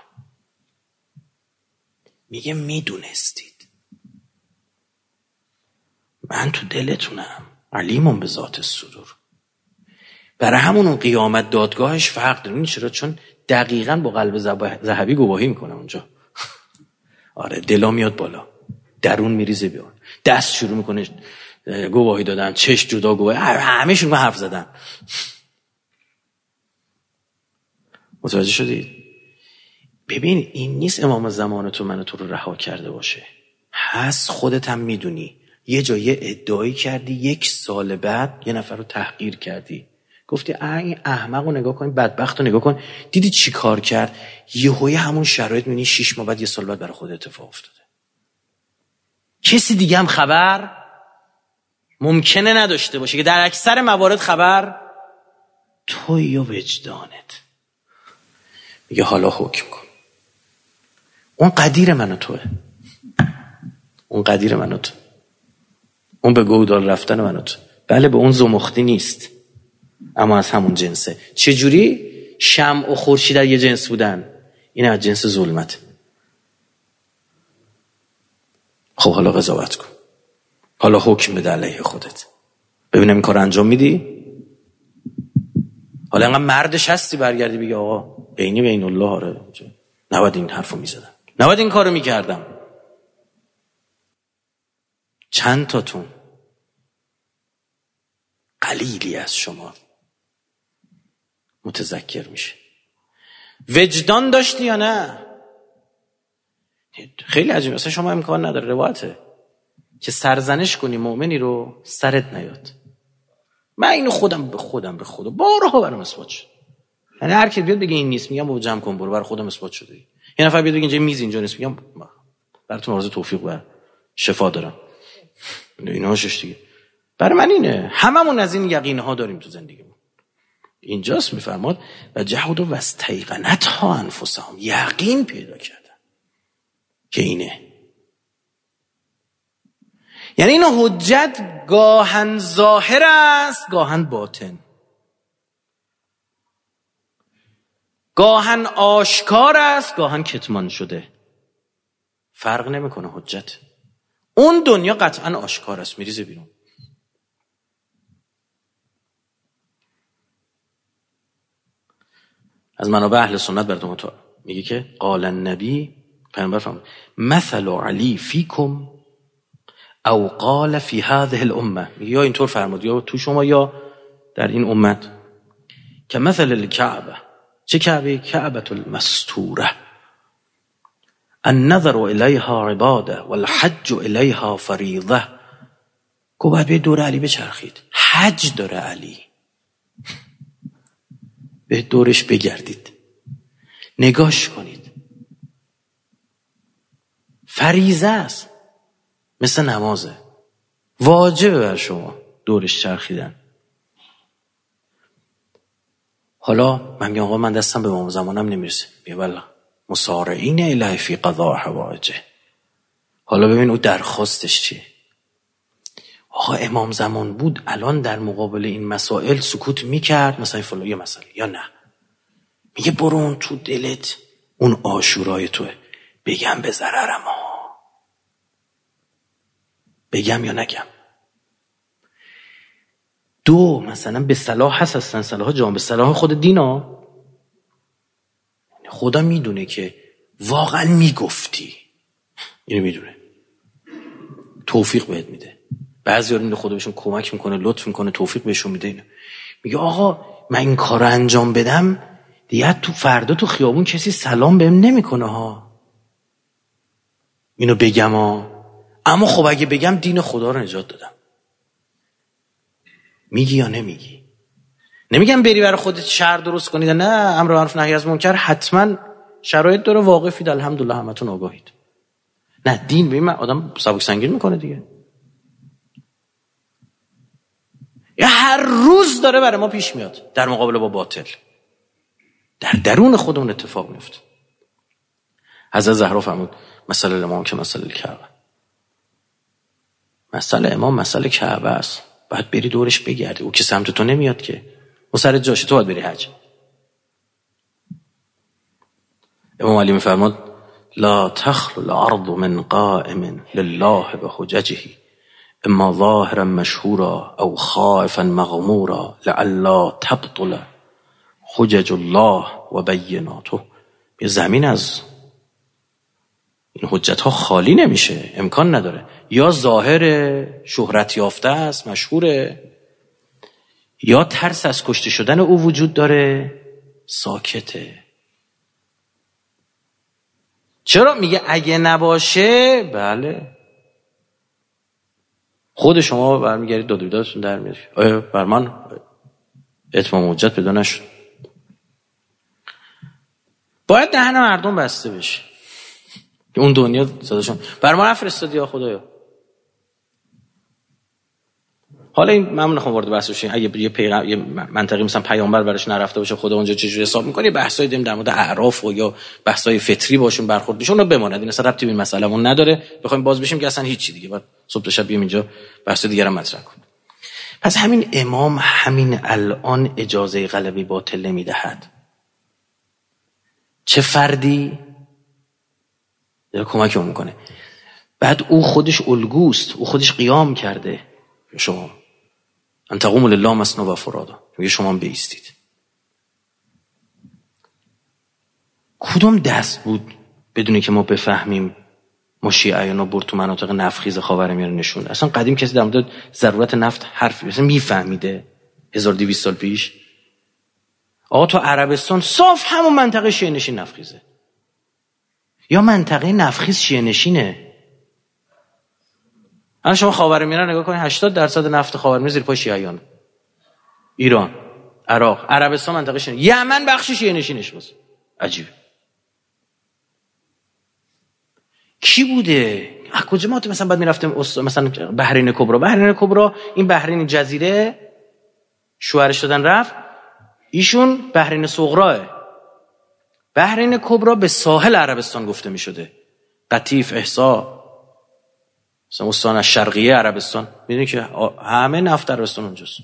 میگه میدونستید، من تو دلتونم، علیمون به ذات الصدور. برای همون اون قیامت دادگاهش فرق داره. این چرا؟ چون دقیقاً با قلب ذهبی گواهی میکنه اونجا. آره دلا میاد بالا، درون میریزه بیرون، دست شروع میکنه گواهی دادن، چشم جدا گواهی، همه شون حرف زدن. متوجه شدید؟ ببین این نیست امام زمان تو منو تو رو رها کرده باشه. هست خودت هم میدونی یه جایی ادعایی کردی، یک سال بعد یه نفر رو تحقیر کردی، گفتی این احمق رو نگاه کن، بدبخت رو نگاه کن، دیدی چی کار کرد؟ یهویی همون شرایط میبینی شیش ماه بعد یه سال بعد برای خود اتفاق افتاده. کسی دیگه هم خبر ممکنه نداشته باشه که در اکثر موارد خبر توی و وجدانت. میگه حالا حکم کن. اون قدیر من و توه، اون قدیر من و تو، اون به گودال رفتن من و تو. بله به اون زمختی نیست اما از همون جنسه. چجوری؟ شمع و خورشید در یه جنس بودن، این از جنس ظلمت. خب حالا قضاوت کن، حالا حکم بده علیه خودت، ببینم این کار انجام میدی؟ حالا انقدر مردش هستی برگردی بگی آقا بینی بین الله، آره نباید این حرفو میزدم، نباید این کارو میکردم. چند تاتون قلیلی از شما متذکر میشه؟ وجدان داشتی یا نه؟ خیلی عجیبه. اصلا شما امکان نداره، روایته که سرزنش کنی مؤمنی رو سرت نیاد. من اینو خودم به خودم به خدا بارها برام اثبات شد. یعنی هر کی بیاد بگه این نیست، میگم بابا جمع کن برو، برای خودم اثبات شده. یه نفر بیاد بگه اینجا میز اینجا نیست، میگم براتون آرزوی توفیق و شفا دارم. اینا شش دیگه. برای من اینه. هممون از این یقین‌ها داریم تو زندگیمون. اینجاست میفرماد و جهود و استیقنتها انفسهم، یقین پیدا کردن که اینه. یعنی این حجت گاهن ظاهر است گاهن باطن، گاهن آشکار است گاهن کتمان شده. فرق نمیکنه حجت. اون دنیا قطعا آشکار است، میریزه بیرون. از منابع اهل سنت براتون مطالعه میگه که قال النبی، پیامبر فرمود مثل علی فیکم او قال فی هذه الامه، یا اینطور فرمود یا تو شما یا در این امت، که مثل الکعبه. چه کعبه؟ کعبه المستوره، النظر الیها عباده والحج الیها فریضه. کو باید به دور علی بچرخید، حج داره علی، به دورش بگردید، نگاش کنید، فریضه است، مثل نمازه، واجبه بر شما دورش چرخیدن. حالا من میگم آقا من دستم به امام زمانم نمیرسه، میگه والله مسارعین الیه فی قضاء حوائجه. حالا ببین او درخواستش چیه. آقا امام زمان بود الان در مقابل این مسائل سکوت میکرد، مثلا فلان یه مسئله، یا نه میگه برون تو دلت اون عاشورای توه، بگم به ضررم ها، بگم یا نگم. دو مثلا به صلاح هست هستن صلاح جان به صلاح خود دینا، خدا میدونه که واقعا میگفتی، اینو میدونه، توفیق بهت میده. بعضی ها میده خدا بهشون کمک میکنه، لطف میکنه، توفیق بهشون میده. اینو میگه آقا من این کار رو انجام بدم دیگه تو فردا تو خیابون کسی سلام بهم نمیکنه ها، اینو بگم ها، اما خب اگه بگم دین خدا رو نجات دادم. میگی یا نمیگی؟ نمیگم بری برای خودت شر درست کنید، نه، امر معروف نهی از منکر حتما شرایط داره، واقفید، الحمدلله همتون آگاهید. نه، دین به این آدم سبک سنگین میکنه دیگه. یا هر روز داره برای ما پیش میاد در مقابله با باطل، در درون خودمون اتفاق میفته. حضرت زهرا فرمود مسئله امام که مسئله کعبه، مسئله امام مسئله کعبه است، باید بری دورش بگردی، او که سمت تو نمیاد که، اون سر جاشه، تو باید بری حج. امام علی میفرماد لا تخلو الارض من قائم لله بحججه اما ظاهرا مشهورا او خائفا مغمورا لعلا تبطل حجج الله و بیناته. یه زمین از این حجت ها خالی نمیشه، امکان نداره، یا ظاهر شهرت یافته است، مشهوره، یا ترس از کشته شدن او وجود داره، ساکته. چرا میگه اگه نباشه؟ بله، خود شما برمیگردید داد و بیدادتون در میاد، آیا بر من اتمام حجت پیدا نشد؟ باید دهن مردم بسته بشه، اون دنیا صداشون بر ما نفرستادی یا خدایا. حالا این من نمیخوام وارد بحث بشم، اگه یه پیغمبر یه منطقی مثلا پیامبر براش نرفته باشه، خدا اونجا چجوری حساب میکنه، بحثای دیم در مورد اعراف و یا بحثای فطری باشون برخورد بشه، اون بماند، این اصلا ربطی به این مسئلهمون نداره. بخوایم باز بشیم که اصلا هیچی دیگه، بعد صبح تا شب بیام اینجا بحث دیگه رو مطرح کنیم. پس همین امام همین الان اجازه غلبه باطل نمیدهد. چه فردی داره کمک اون میکنه؟ بعد او خودش الگوست، او خودش قیام کرده. شما ان تقوموا لله مثنی و فرادا، میگه شما بایستید. کدوم دست بود بدونی که ما بفهمیم ما شیعیانا برد تو مناطق نفتخیز خاورمیانه نشون؟ اصلا قدیم کسی در مورد ضرورت نفت حرفی اصلا میفهمیده؟ هزار و دویست سال پیش آقا تو عربستان صاف همون منطقه شیعه نشین نفتخیزه، یا منطقه نفتخیز شیعه نشینه. الان شما خاورمیانه نگاه کنید، هشتاد درصد نفت خاورمیانه زیر پای شیعیان. ایران، عراق، عربستان منطقه شیعه، یمن بخش شیعه نشینش باشه. عجیبه. کی بوده؟ از کجا ما مثلا بعد میرفتیم مثلا بحرین کبرا، بحرین کبرا این بحرین جزیره شوهرش دادن رفت، ایشون بحرین صغراه. بحرین کبرا به ساحل عربستان گفته میشده، قطیف، احسا، مثلا استان شرقیه عربستان، میدونی که همه نفت عربستان اونجاست.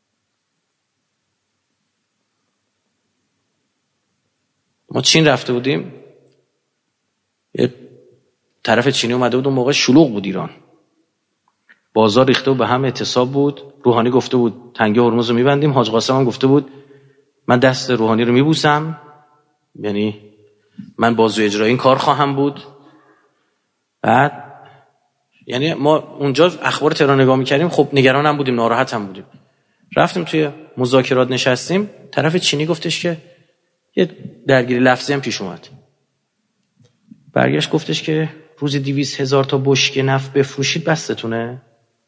ما چین رفته بودیم، یه طرف چینی اومده بود، اون موقع شلوغ بود ایران، بازار ریخته و به هم اعتصاب بود. روحانی گفته بود تنگه هرمز رو میبندیم، حاج قاسم هم گفته بود من دست روحانی رو میبوسم، یعنی من بازوی اجرایی این کار خواهم بود. بعد یعنی ما اونجا اخبار تهران نگاه میکردیم، خب نگران هم بودیم، ناراحت هم بودیم. رفتیم توی مذاکرات نشستیم، طرف چینی گفتش که یه درگیری لفظی هم پیش اومد، برگشت گفتش که روزی دویست هزار تا بشکه نفت بفروشید بستتونه.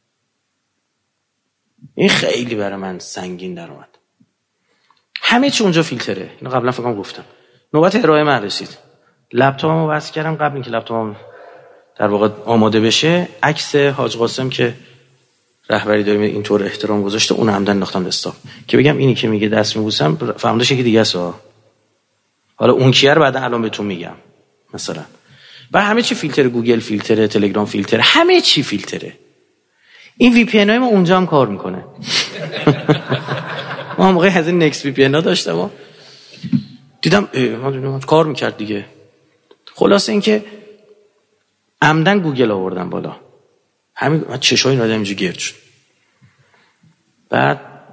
این خیلی برای من سنگین در اومد. همه چی اونجا فیلتره، اینو قبلا فکر کنم گفتم. نوبت ارائه من رسید، لپتاپمو وصل کردم، قبل اینکه لپتاپم در واقع آماده بشه عکس حاج قاسم که رهبری داریم اینطور احترام گذاشته، اون همدن انداختم دستا که بگم اینی که میگه دست میبوسم فهمیدش یکی دیگه است. حالا اون کیه رو بعدا الان بهتون میگم مثلا. و همه چی فیلتر، گوگل فیلتره، تلگرام فیلتره، همه چی فیلتره. این وی پی ان های ما اونجا هم کار میکنه. ما موقعی از این نکس وی پی ان ها داشتم و دیدم ما کار میکرد دیگه. خلاصه این که عمدن گوگل آوردم بالا، همین چشای این آدم اینجا گرد شد. بعد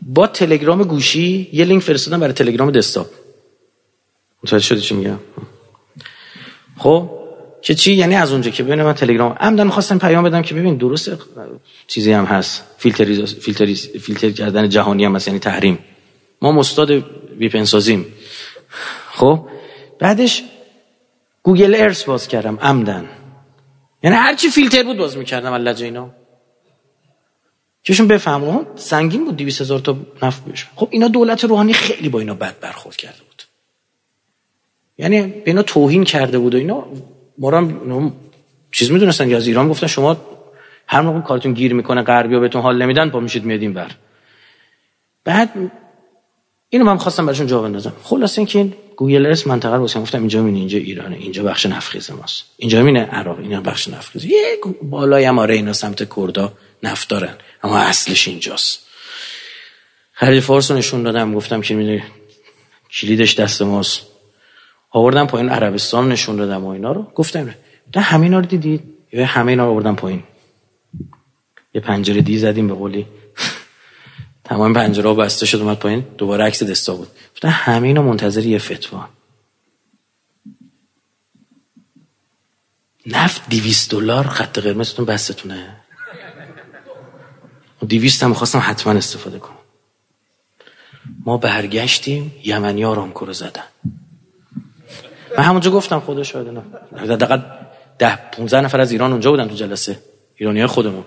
با تلگرام گوشی یه لینک فرستادم برای تلگرام دسکتاپ. متوجه شدی چی میگم؟ خب که چی؟ یعنی از اونجا که ببین من تلگرام عمدن خواستم پیام بدم که ببین درست چیزی هم هست، فیلتری فیلتری فیلتر کردن جهانی هم هست، یعنی تحریم. ما استاد وی پی ان سازیم. خب بعدش گوگل ارث باز کردم عمدن، یعنی هر چی فیلتر بود باز میکردم علجه اینا چشون بفهمون. سنگین بود، دویست هزار تا نفت بشه. خب اینا دولت روحانی خیلی با اینا بد برخورد کرده بود، یعنی به اینا توهین کرده بود و اینا. ما هم چیز میدونستن که از ایران گفتن شما هر موقع کارتون گیر میکنه غربیا بهتون حال نمیدن پا میشید میادین بر. بعد اینو من خواستم براشون جواب بندازم. خلاص این که گوگل ارث منطقه رو واسه گفتم اینجا میبینی، اینجا ایرانه، اینجا بخش نفتخیز ماست، اینجا میبینی عراق، اینا بخش نفتخیز، یه بالای اماره اینا سمت کردا نفت دارن اما اصلش اینجاست. خرید فارس رو نشون دادم، گفتم که میبینی کلیدش دست ماست. آوردم پایین عربستان نشون دادم و اینا رو گفتم ده همه اینا رو دیدید؟ یه همه اینا رو آوردم پایین، یه پنجره دی زدیم به قولی تمام پنجره ها بسته شد اومد پایین، دوباره عکس دستا بود. گفتم همه اینا منتظر یه فتوا. نفت دویست دلار خط قرمزتون بستتونه، دویست هم خواستم حتما استفاده کنم. ما برگشتیم یمنی آرامکو رو زدن. من همونجا گفتم خدا شاهد نه حداقل ده پونزده نفر از ایران اونجا بودن تو جلسه، ایرانیای خودمون.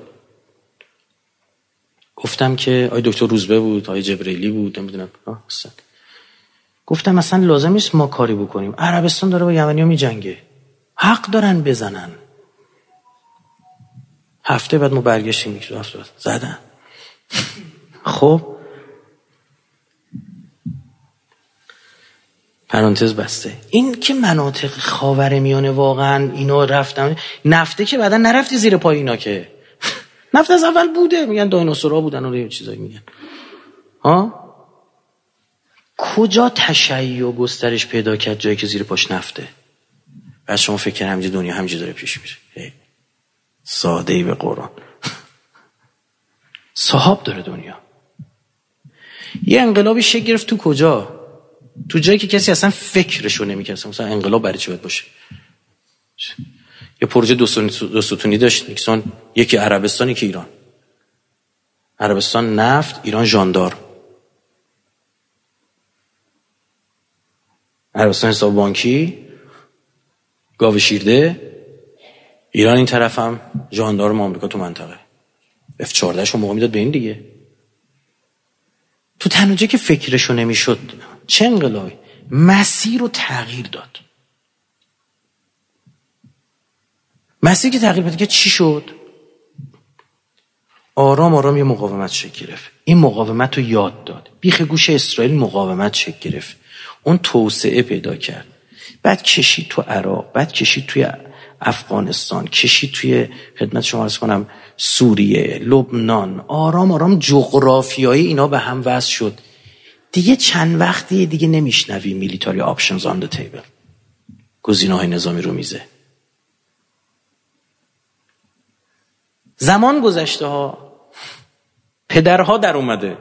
گفتم که آی دکتر روزبه بود، آی جبریلی بود، نمیدونم اصلا. گفتم مثلا لازم نیست ما کاری بکنیم، عربستان داره با یمنی‌ها میجنگه، حق دارن بزنن. هفته بعد ما برگشتیم یک دو هفته بعد زدن. خب پرانتز بسته. این که مناطق خاورمیانه واقعا اینا رفتن نفته که بعدا نرفتی زیر پای اینا، که نفت از اول بوده، میگن دایناسورها بودن و یه چیزایی میگن. ها کجا تشیع و گسترش پیدا کرد جایی که زیر پاش نفته؟ بعد شما فکر کنید همینجوری دنیا همینجوری داره پیش میره. ساده ای به قرآن. صاحب داره دنیا. یه انقلابی شکل گرفت تو کجا؟ تو جایی که کسی اصلا فکرشو نمی‌کرد. مثلا انقلاب برای چی باید باشه؟ یه پروژه دو ستونی داشت نیکسون، یکی عربستان یکی ایران. عربستان نفت، ایران ژاندار. عربستان حساب بانکی، گاو شیرده، ایران این طرف هم ژاندارم آمریکا تو منطقه. اف چهارده شو موقع میداد به این دیگه. تو تنها جایی که فکرشو نمیشد، چه انقلابی مسیر رو تغییر داد. مسیر که تغییر بده که چی شد؟ آرام آرام یه مقاومت شکل گرفت. این مقاومت رو یاد داد. بیخ گوش اسرائیل مقاومت شکل گرفت. اون توسعه پیدا کرد. بعد کشید تو عراق، بعد کشید توی افغانستان، کشید توی خدمت شما عرض کنم سوریه، لبنان. آرام آرام جغرافیایی اینا به هم وصل شد. دیگه چند وقتی دیگه نمیشنوی میلیتاری آپشنز آن د تیبل، گزینه‌های نظامی رو میزه. زمان گذشته ها، پدرها در اومده،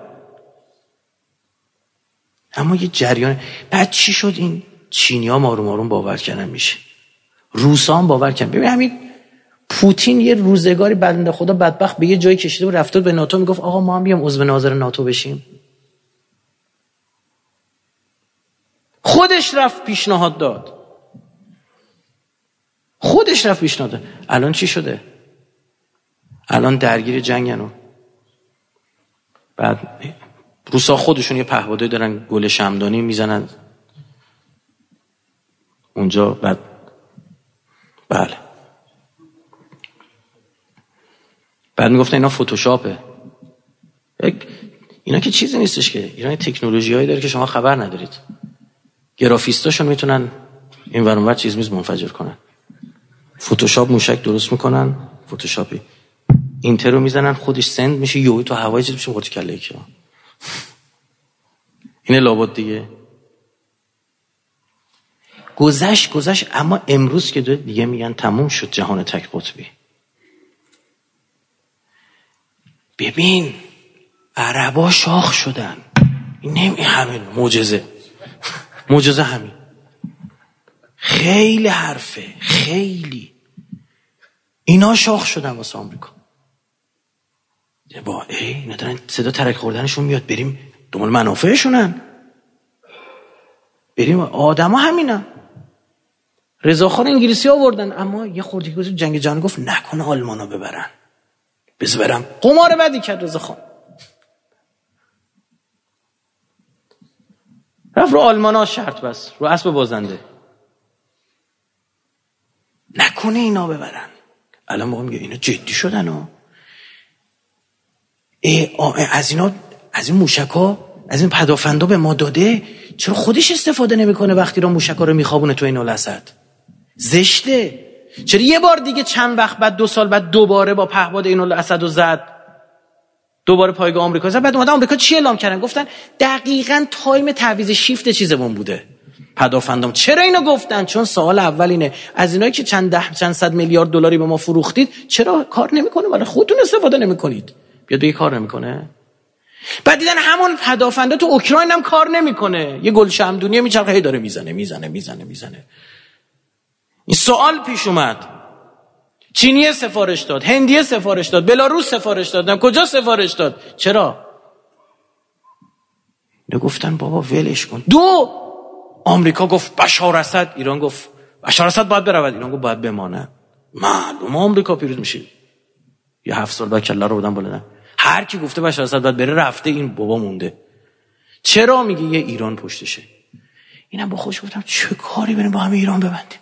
اما یه جریان. بعد چی شد؟ این چینی ها آروم آروم باور کردن میشه، روسا هم باور کردن. ببین همین پوتین یه روزگاری بنده خدا بدبخت به یه جایی کشیده و رفته به ناتو، میگفت آقا ما هم بیام عضو ناظر ناتو بشیم. خودش رفت پیشنهاد داد، خودش رفت پیشنهاد داد. الان چی شده؟ الان درگیر جنگن. بعد روسا خودشون یه پهپادی دارن، گل شمدانی میزنن اونجا. بعد بله بعد میگفتن اینا فتوشاپه. اینا که چیزی نیستش که، اینا تکنولوژیایی داره که شما خبر ندارید. گرافیستاشون میتونن این ور اون ور چیز میز منفجر کنن. فتوشاپ موشک درست میکنن، فتوشاپی اینتر رو میزنن خودش سند میشه، یهو تو هوای چیز میشه قاطی کله که اینه لابد دیگه. گذشت گذشت اما امروز که دیگه میگن تموم شد جهان تک قطبی. ببین عربا شاخ شدن. این نمی همین معجزه معجزه همین. خیلی حرفه، خیلی اینا شاخ شدن واسه آمریکا. با ای اینا دارن صدا ترک خوردنشون میاد، بریم دنبال منافعشونن، بریم. آدم ها همینن. رضاخان انگلیسی آوردن، اما یه خوردی که جنگ جهانی گفت نکنه آلمانا ببرن، بذار برم. قمار بدی کرد رضاخان، رفت رو آلمانا شرط بس، رو اسب بازنده، نکنه اینا ببرن. الان ما میگه اینا جدی شدن ها. از اینا، از این موشکا، از این پدافندا به ما داده، چرا خودش استفاده نمیکنه وقتی رو موشکا رو میخوابونه تو این الاسد؟ زشته. چرا یه بار دیگه چند وقت بعد، دو سال بعد، دوباره با پهپاد این الاسد رو زد، دوباره پایگاه آمریکا زد. بعد اومدن آمریکا چی اعلام کردن؟ گفتن دقیقاً تایم تعویض شیفت چیزمون بوده، پدافندام. چرا اینو گفتن؟ چون سوال اول اینه از اینایی که چند ده چند صد میلیارد دلاری به ما فروختید چرا کار نمیکنه؟ برای خودتون استفاده نمیکنید؟ بیاد بگه کار نمیکنه. بعد دیدن همون پدافنده تو اوکراین هم کار نمیکنه، یه گل شمعدونی میچرخه، هی داره میزنه میزنه میزنه میزنه. این سوال پیش اومد. چینیه سفارش داد، هندیه سفارش داد، بلاروس سفارش داد، نه کجا سفارش داد. چرا؟ نه گفتن بابا ولش کن. دو، آمریکا گفت بشار اسد، ایران گفت بشار اسد باید برود، ایران گفت باید بمانه. معلوم آمریکا پیروز میشه. یه هفت سال بعد کلا رو بودن بالادن، هر کی گفته بشار اسد باید بره رفته، این بابا مونده. چرا؟ میگه یه ایران پشتشه. اینم با خودش گفتم چه کاری بریم با همه ایران ببندیم؟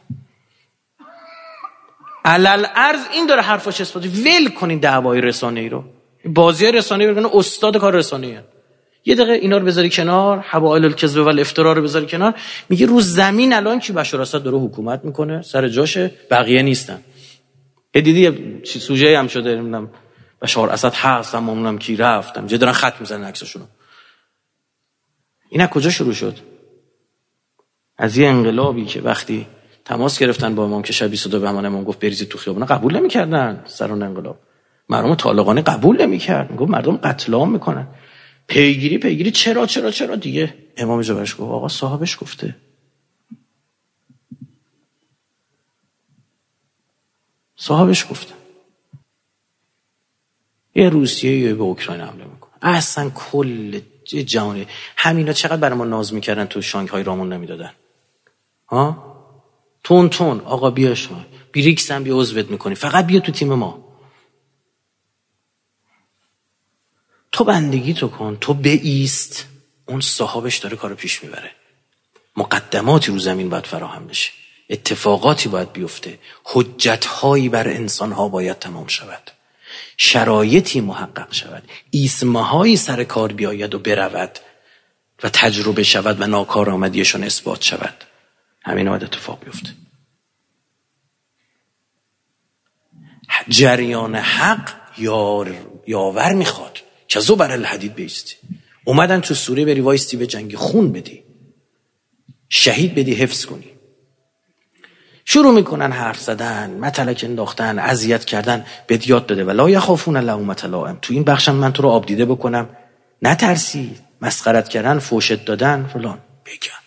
علل ارز این داره حرفاش اثباتی. ول کنین دعوای رسانه‌ای رو، بازی رسانه‌ای رو، استاد کار رسانه‌ای. یه دقیقه اینا رو بذاری کنار، حوائل الکذب و الافترا رو بذاری کنار. میگه رو زمین الان کی بشار اسد داره حکومت میکنه، سر جاشه، بقیه نیستن. یه دیدی چی سوژه هم شده، نمیدونم بشار اسد هست، اما اونم کی رفتم چه دارن خط میزنن عکساشونو. اینا کجا شروع شد؟ از یه انقلابی که وقتی تماس گرفتن با امام که شب بیست و دو به همان امام گفت بریزید تو خیابون، قبول نمی‌کردن. سران انقلاب مردم طالقانه قبول نمی‌کرد، میگفت مردم قتل عام میکنن. پیگیری پیگیری چرا چرا چرا دیگه امام جبرش گفت آقا صاحبش گفته، صاحبش گفته. یه روسیه یه به اوکراین حمله میکنه، اصلا کل جهانی همینا چقدر برای ما ناز میکردن تو شانگهای رامون نمیدادن ها؟ تون تون آقا بیا شما بریکس هم بیا عضوت میکنی، فقط بیا تو تیم ما. تو بندگی تو کن، تو بایست، اون صاحبش داره کارو پیش میبره. مقدماتی رو زمین باید فراهم بشه، اتفاقاتی باید بیفته، حجتهایی بر انسانها باید تمام شود، شرایطی محقق شود، ایسمهایی سر کار بیاید و برود و تجربه شود و ناکارآمدیشون اثبات شود. همین باید اتفاق بیفته. جریان حق یار یاور میخواد که زو بر الحدید بیستی. اومدن تو سوره بری وایستی به جنگ خون بدی، شهید بدی، حفظ کنی. شروع میکنن حرف زدن، متلک انداختن، اذیت کردن. بهت یاد داده ولا یخافون لومة لائم. تو این بخشم من تو رو آب دیده بکنم، نترسی. مسخرت کردن، فوشت دادن فلان. بگم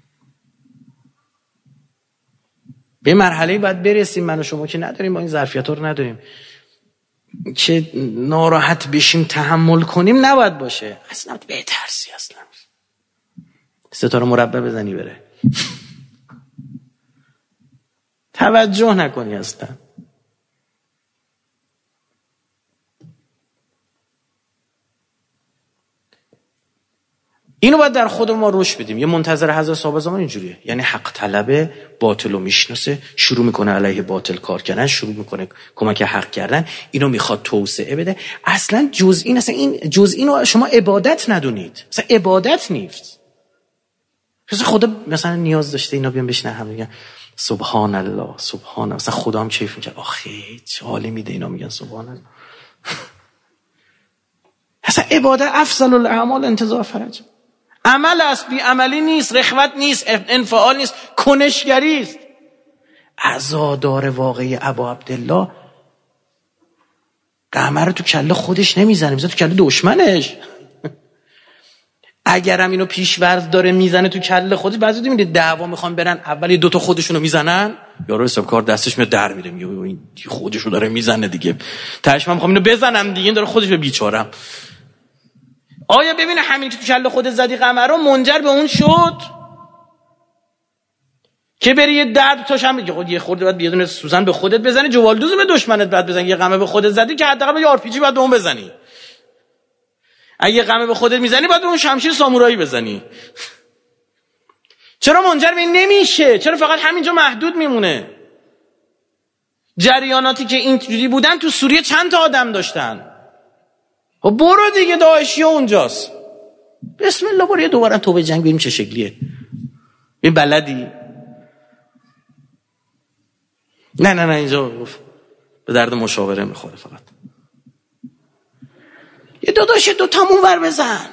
به مرحله باید برسیم، من و شما که نداریم، ما این ظرفیت‌ها رو نداریم که ناراحت بشیم، تحمل کنیم. نباید باشه اصلا، بترسی اصلا. ستاره مربع بزنی بره، توجه نکنی اصلا. اینو باید در خود ما روش بدیم. یه منتظر حضرت صاحب زمان اینجوریه، یعنی حق طلبه، باطلو میشناسه، شروع میکنه علیه باطل کار کردن، شروع میکنه کمک حق کردن. اینو میخواد توسعه بده. اصلا جز این، اصلا این جز اینو شما عبادت ندونید، اصلا عبادت نیست. مثلا خدا مثلا نیاز داشته اینا بیان بشنن هم میگن سبحان الله سبحان الله، مثلا خدا هم کیف میکنه، آخه چه حالی میده اینا میگن سبحان الله. اصلا عبادت افضل الاعمال انتظار فرج. عمل است، بی عملی نیست، رخوت نیست، انفعال نیست، کنشگری است. عزادار واقعی ابا عبدالله قمر رو تو کله خودش نمیزنه، میزنه تو کله دشمنش. اگرم اینو پیش‌ورز داره میزنه تو کله خودش، بعضی وقتا میبینید دعوا میخوان برن اول یه دو تا خودشونو میزنن، یارو حساب کار دستش میاد در میره، میگه این خودشو داره میزنه دیگه، تاش من میخوام اینو بزنم دیگه، این داره خودش رو بیچارم. آیا ببینه همین که تو کله خودت زدی قمر رو منجر به اون شد که بری یه درد تاش هم میگه خود یه خورده بعد یه دونه سوزن به خودت بزنی، جوالدوز به دشمنت بعد بزنی، یه قمه به خودت زدی که حداقل یه آر پی جی بعد اون بزنی، اگه قمه به خودت میزنی باید اون شمشیر سامورایی بزنی. چرا منجر به این نمیشه؟ چرا فقط همینجا محدود میمونه؟ جریاناتی که اینجوری بودن تو سوریه چند تا آدم داشتن؟ خب برو دیگه داعشی اونجاست، بسم الله برو یه دوباره توبه جنگ ببینیم چه شکلیه. این بلدی؟ نه نه نه اینجا به درد مشاوره میخوره فقط. یه داداش دو تامون ور بزن.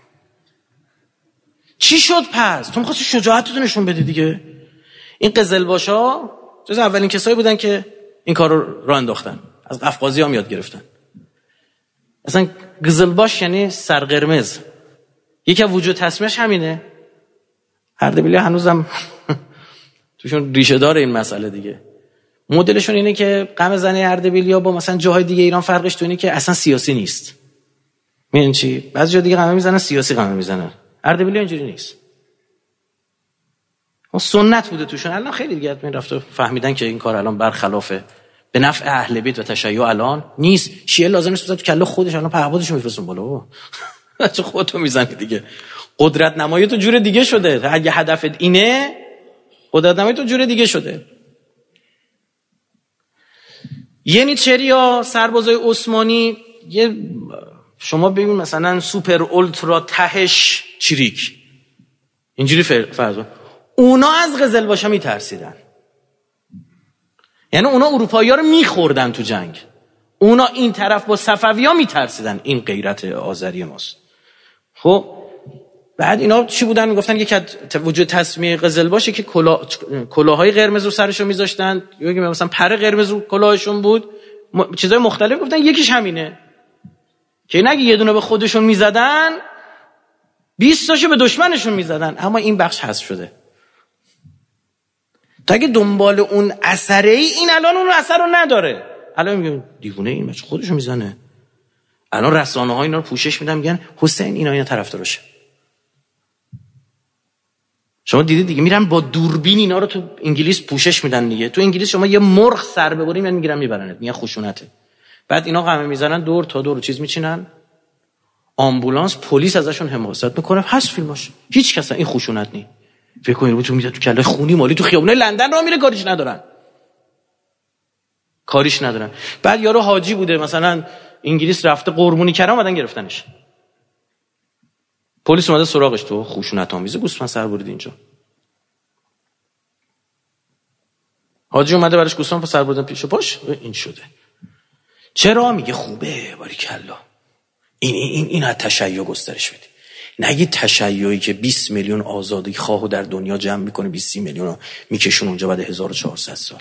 چی شد پس؟ تو می‌خواستی شجاعتتو نشون بدی دیگه. این قزلباشا جز اولین کسایی بودن که این کار رو راه انداختن، از قفقازی هم یاد گرفتن. اصلا قزلباش یعنی سرقرمز، یکی از وجود تسمیه‌اش همینه. اردبیلی هنوزم توشون ریشه داره این مسئله دیگه. مدلشون اینه که غم زنه اردبیلیا با مثلا جاهای دیگه ایران فرقش تو اینه که اصلا سیاسی نیست. میدونی چی؟ بعضی جا دیگه غم میزنن سیاسی غم میزنن، اردبیلیا اینجوری نیست. اون سنت بوده توشون. الان خیلی دیگه من رفته فهمیدن که این کار الان برخلافه، به نفع اهل بیت و تشیع الان نیست. شیعه لازم نیست بزنه تو کله خودش، الان پهبادشو میفرستون بالا بابا. چه خودتو میزنی دیگه. قدرت نمایی تو جور دیگه شده. اگه هدفت اینه، قدرت نمایی تو جور دیگه شده. یعنی چریا سربازای عثمانی یه شما ببین مثلا سوپر اولترا تهش چریک اینجوری فرض، اونا از قزلباشا میترسیدن. یعنی اونا اروپایی‌ها رو میخوردن تو جنگ، اونا این طرف با صفوی‌ها میترسیدن. این غیرت آذری ماست. خب بعد اینا چی بودن؟ میگفتن یک از وجود تسمیه قزلباشه که کلا کلاهای قرمز رو سرشون میذاشتن، یا مثلا پر قرمز رو کلاهشون بود، م... چیزای مختلف گفتن یکیش همینه که نگه یه دونه به خودشون میزدن بیست تاشو به دشمنشون میزدن. اما این بخش حذف شده. تا اگه دنبال اون اثره ای، این الان اون اثر رو نداره. الان میگن دیوونه این بچه خودشو میزنه. الان رسانه ها اینا رو پوشش میدن، میگن حسین اینا اینا طرفدارشه. شما دیدید دیگه، میرن با دوربین اینا رو تو انگلیس پوشش میدن دیگه. تو انگلیس شما یه مرغ سر ببری من میگیرن میبرنت، میگن خشونته. بعد اینا قمه میزنن دور تا دور چیز میچینن، آمبولانس پلیس ازشون حمایت میکنه. هست فیلماش، هیچ کس این خشونت نی. فکر کنید رو تو میاد تو کله خونی مالی تو خیابونه لندن راه میره، کاریش ندارن کاریش ندارن. بعد یارو حاجی بوده مثلا انگلیس رفته قربونی کرده، اومدن گرفتنش، پلیس اومده سراغش، تو خشونت آمیزه گوسفند سر برید اینجا. حاجی اومده براش گوسفند سر بردن پیش پاش، این شده. چرا؟ میگه خوبه باریکلا، این این این از تشیع گسترش بده. نگی تشیعی که بیست میلیون آزادی خواهو در دنیا جمع میکنه، بیست میلیون رو میکشون اونجا بعد هزار و چهارصد سال.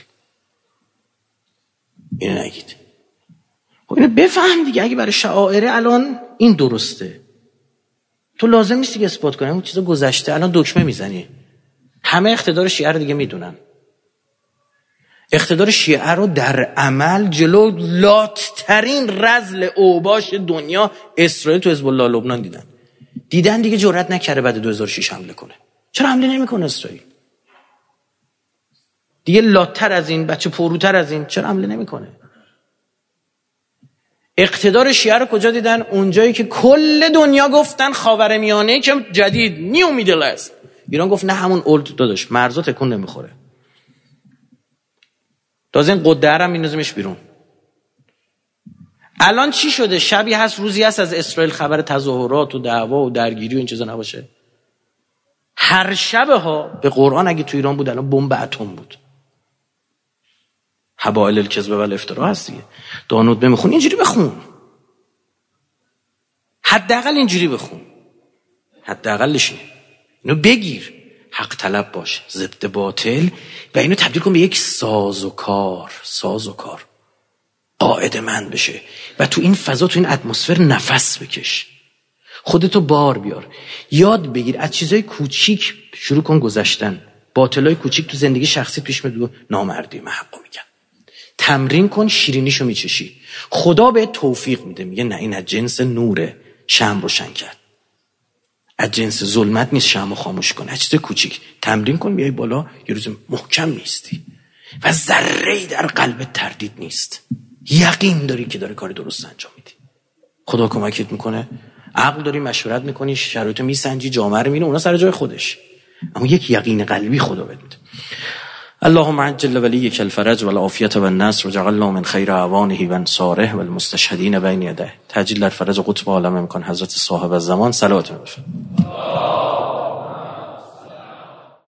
اینو نگید. خب اینو بفهم دیگه. اگه برای شعائر الان این درسته، تو لازم نیستی که اثبات کنی. اون چیزا گذشته، الان دکمه میزنی. همه اقتدار شیعه رو دیگه میدونن. اقتدار شیعه رو در عمل جلو لاترین رذل اوباش دنیا اسرائیل تو حزب الله لبنان دیدن. دیدن دیگه جرئت نکرده بعد دو هزار و شش حمله کنه. چرا حمله نمیکنه اسرائیل؟ دیگه لاتر از این، بچه پروتر از این، چرا حمله نمیکنه؟ اقتدار شیعه رو کجا دیدن؟ اونجایی که کل دنیا گفتن خاورمیانه که جدید، نیو میدل است. ایران گفت نه، همون اولد داداش، مرزا تکون نمیخوره. تازه این قدره هم میندازیمش بیرون. الان چی شده؟ شبی هست روزی هست از اسرائیل خبر تظاهرات و دعوا و درگیری و این چیزا نباشه. هر شب ها به قرآن اگه تو ایران بود الان بمب اتم بود. حبائل الکذب و الافترا هست دیگه. دانود بمیخون اینجوری بخون، حداقل اینجوری بخون، حداقلش اینو بگیر. حق طلب باش، ضد باطل، و اینو تبدیل کن به یک ساز و کار، ساز و کار قاعده مند بشه و تو این فضا، تو این اتمسفر نفس بکش. خودتو بار بیار، یاد بگیر از چیزای کوچیک شروع کن گذشتن. باطلای کوچیک تو زندگی شخصی پیش میاد، نامردی من حقو میگم. تمرین کن، شیرینیشو میچشی، خدا به توفیق میده، میگه نه این از جنس نوره، شمع روشن کرد. از جنس ظلمت نیست، شمعو خاموش کن. از چیز کوچیک تمرین کن، بیای بالا، یه روز محکم میستی و ذره‌ای در قلبت تردید نیست، یقین داری که داره کار درست انجام میدی. خدا کمکت میکنه. عقل داری، مشورت میکنی، شرایطو میسنجی، جامعه رو میبینی، اونا سر جای خودش، اما یک یقین قلبی خدا بهت میده. اللهم عجل وليك الفرج والعافية والنصر وجعلنا من خير اعوانه وانصاره والمستشهدين بين يديه. تعجیل در فرج قطب عالم امکان حضرت صاحب الزمان، صلوات بفرمایید.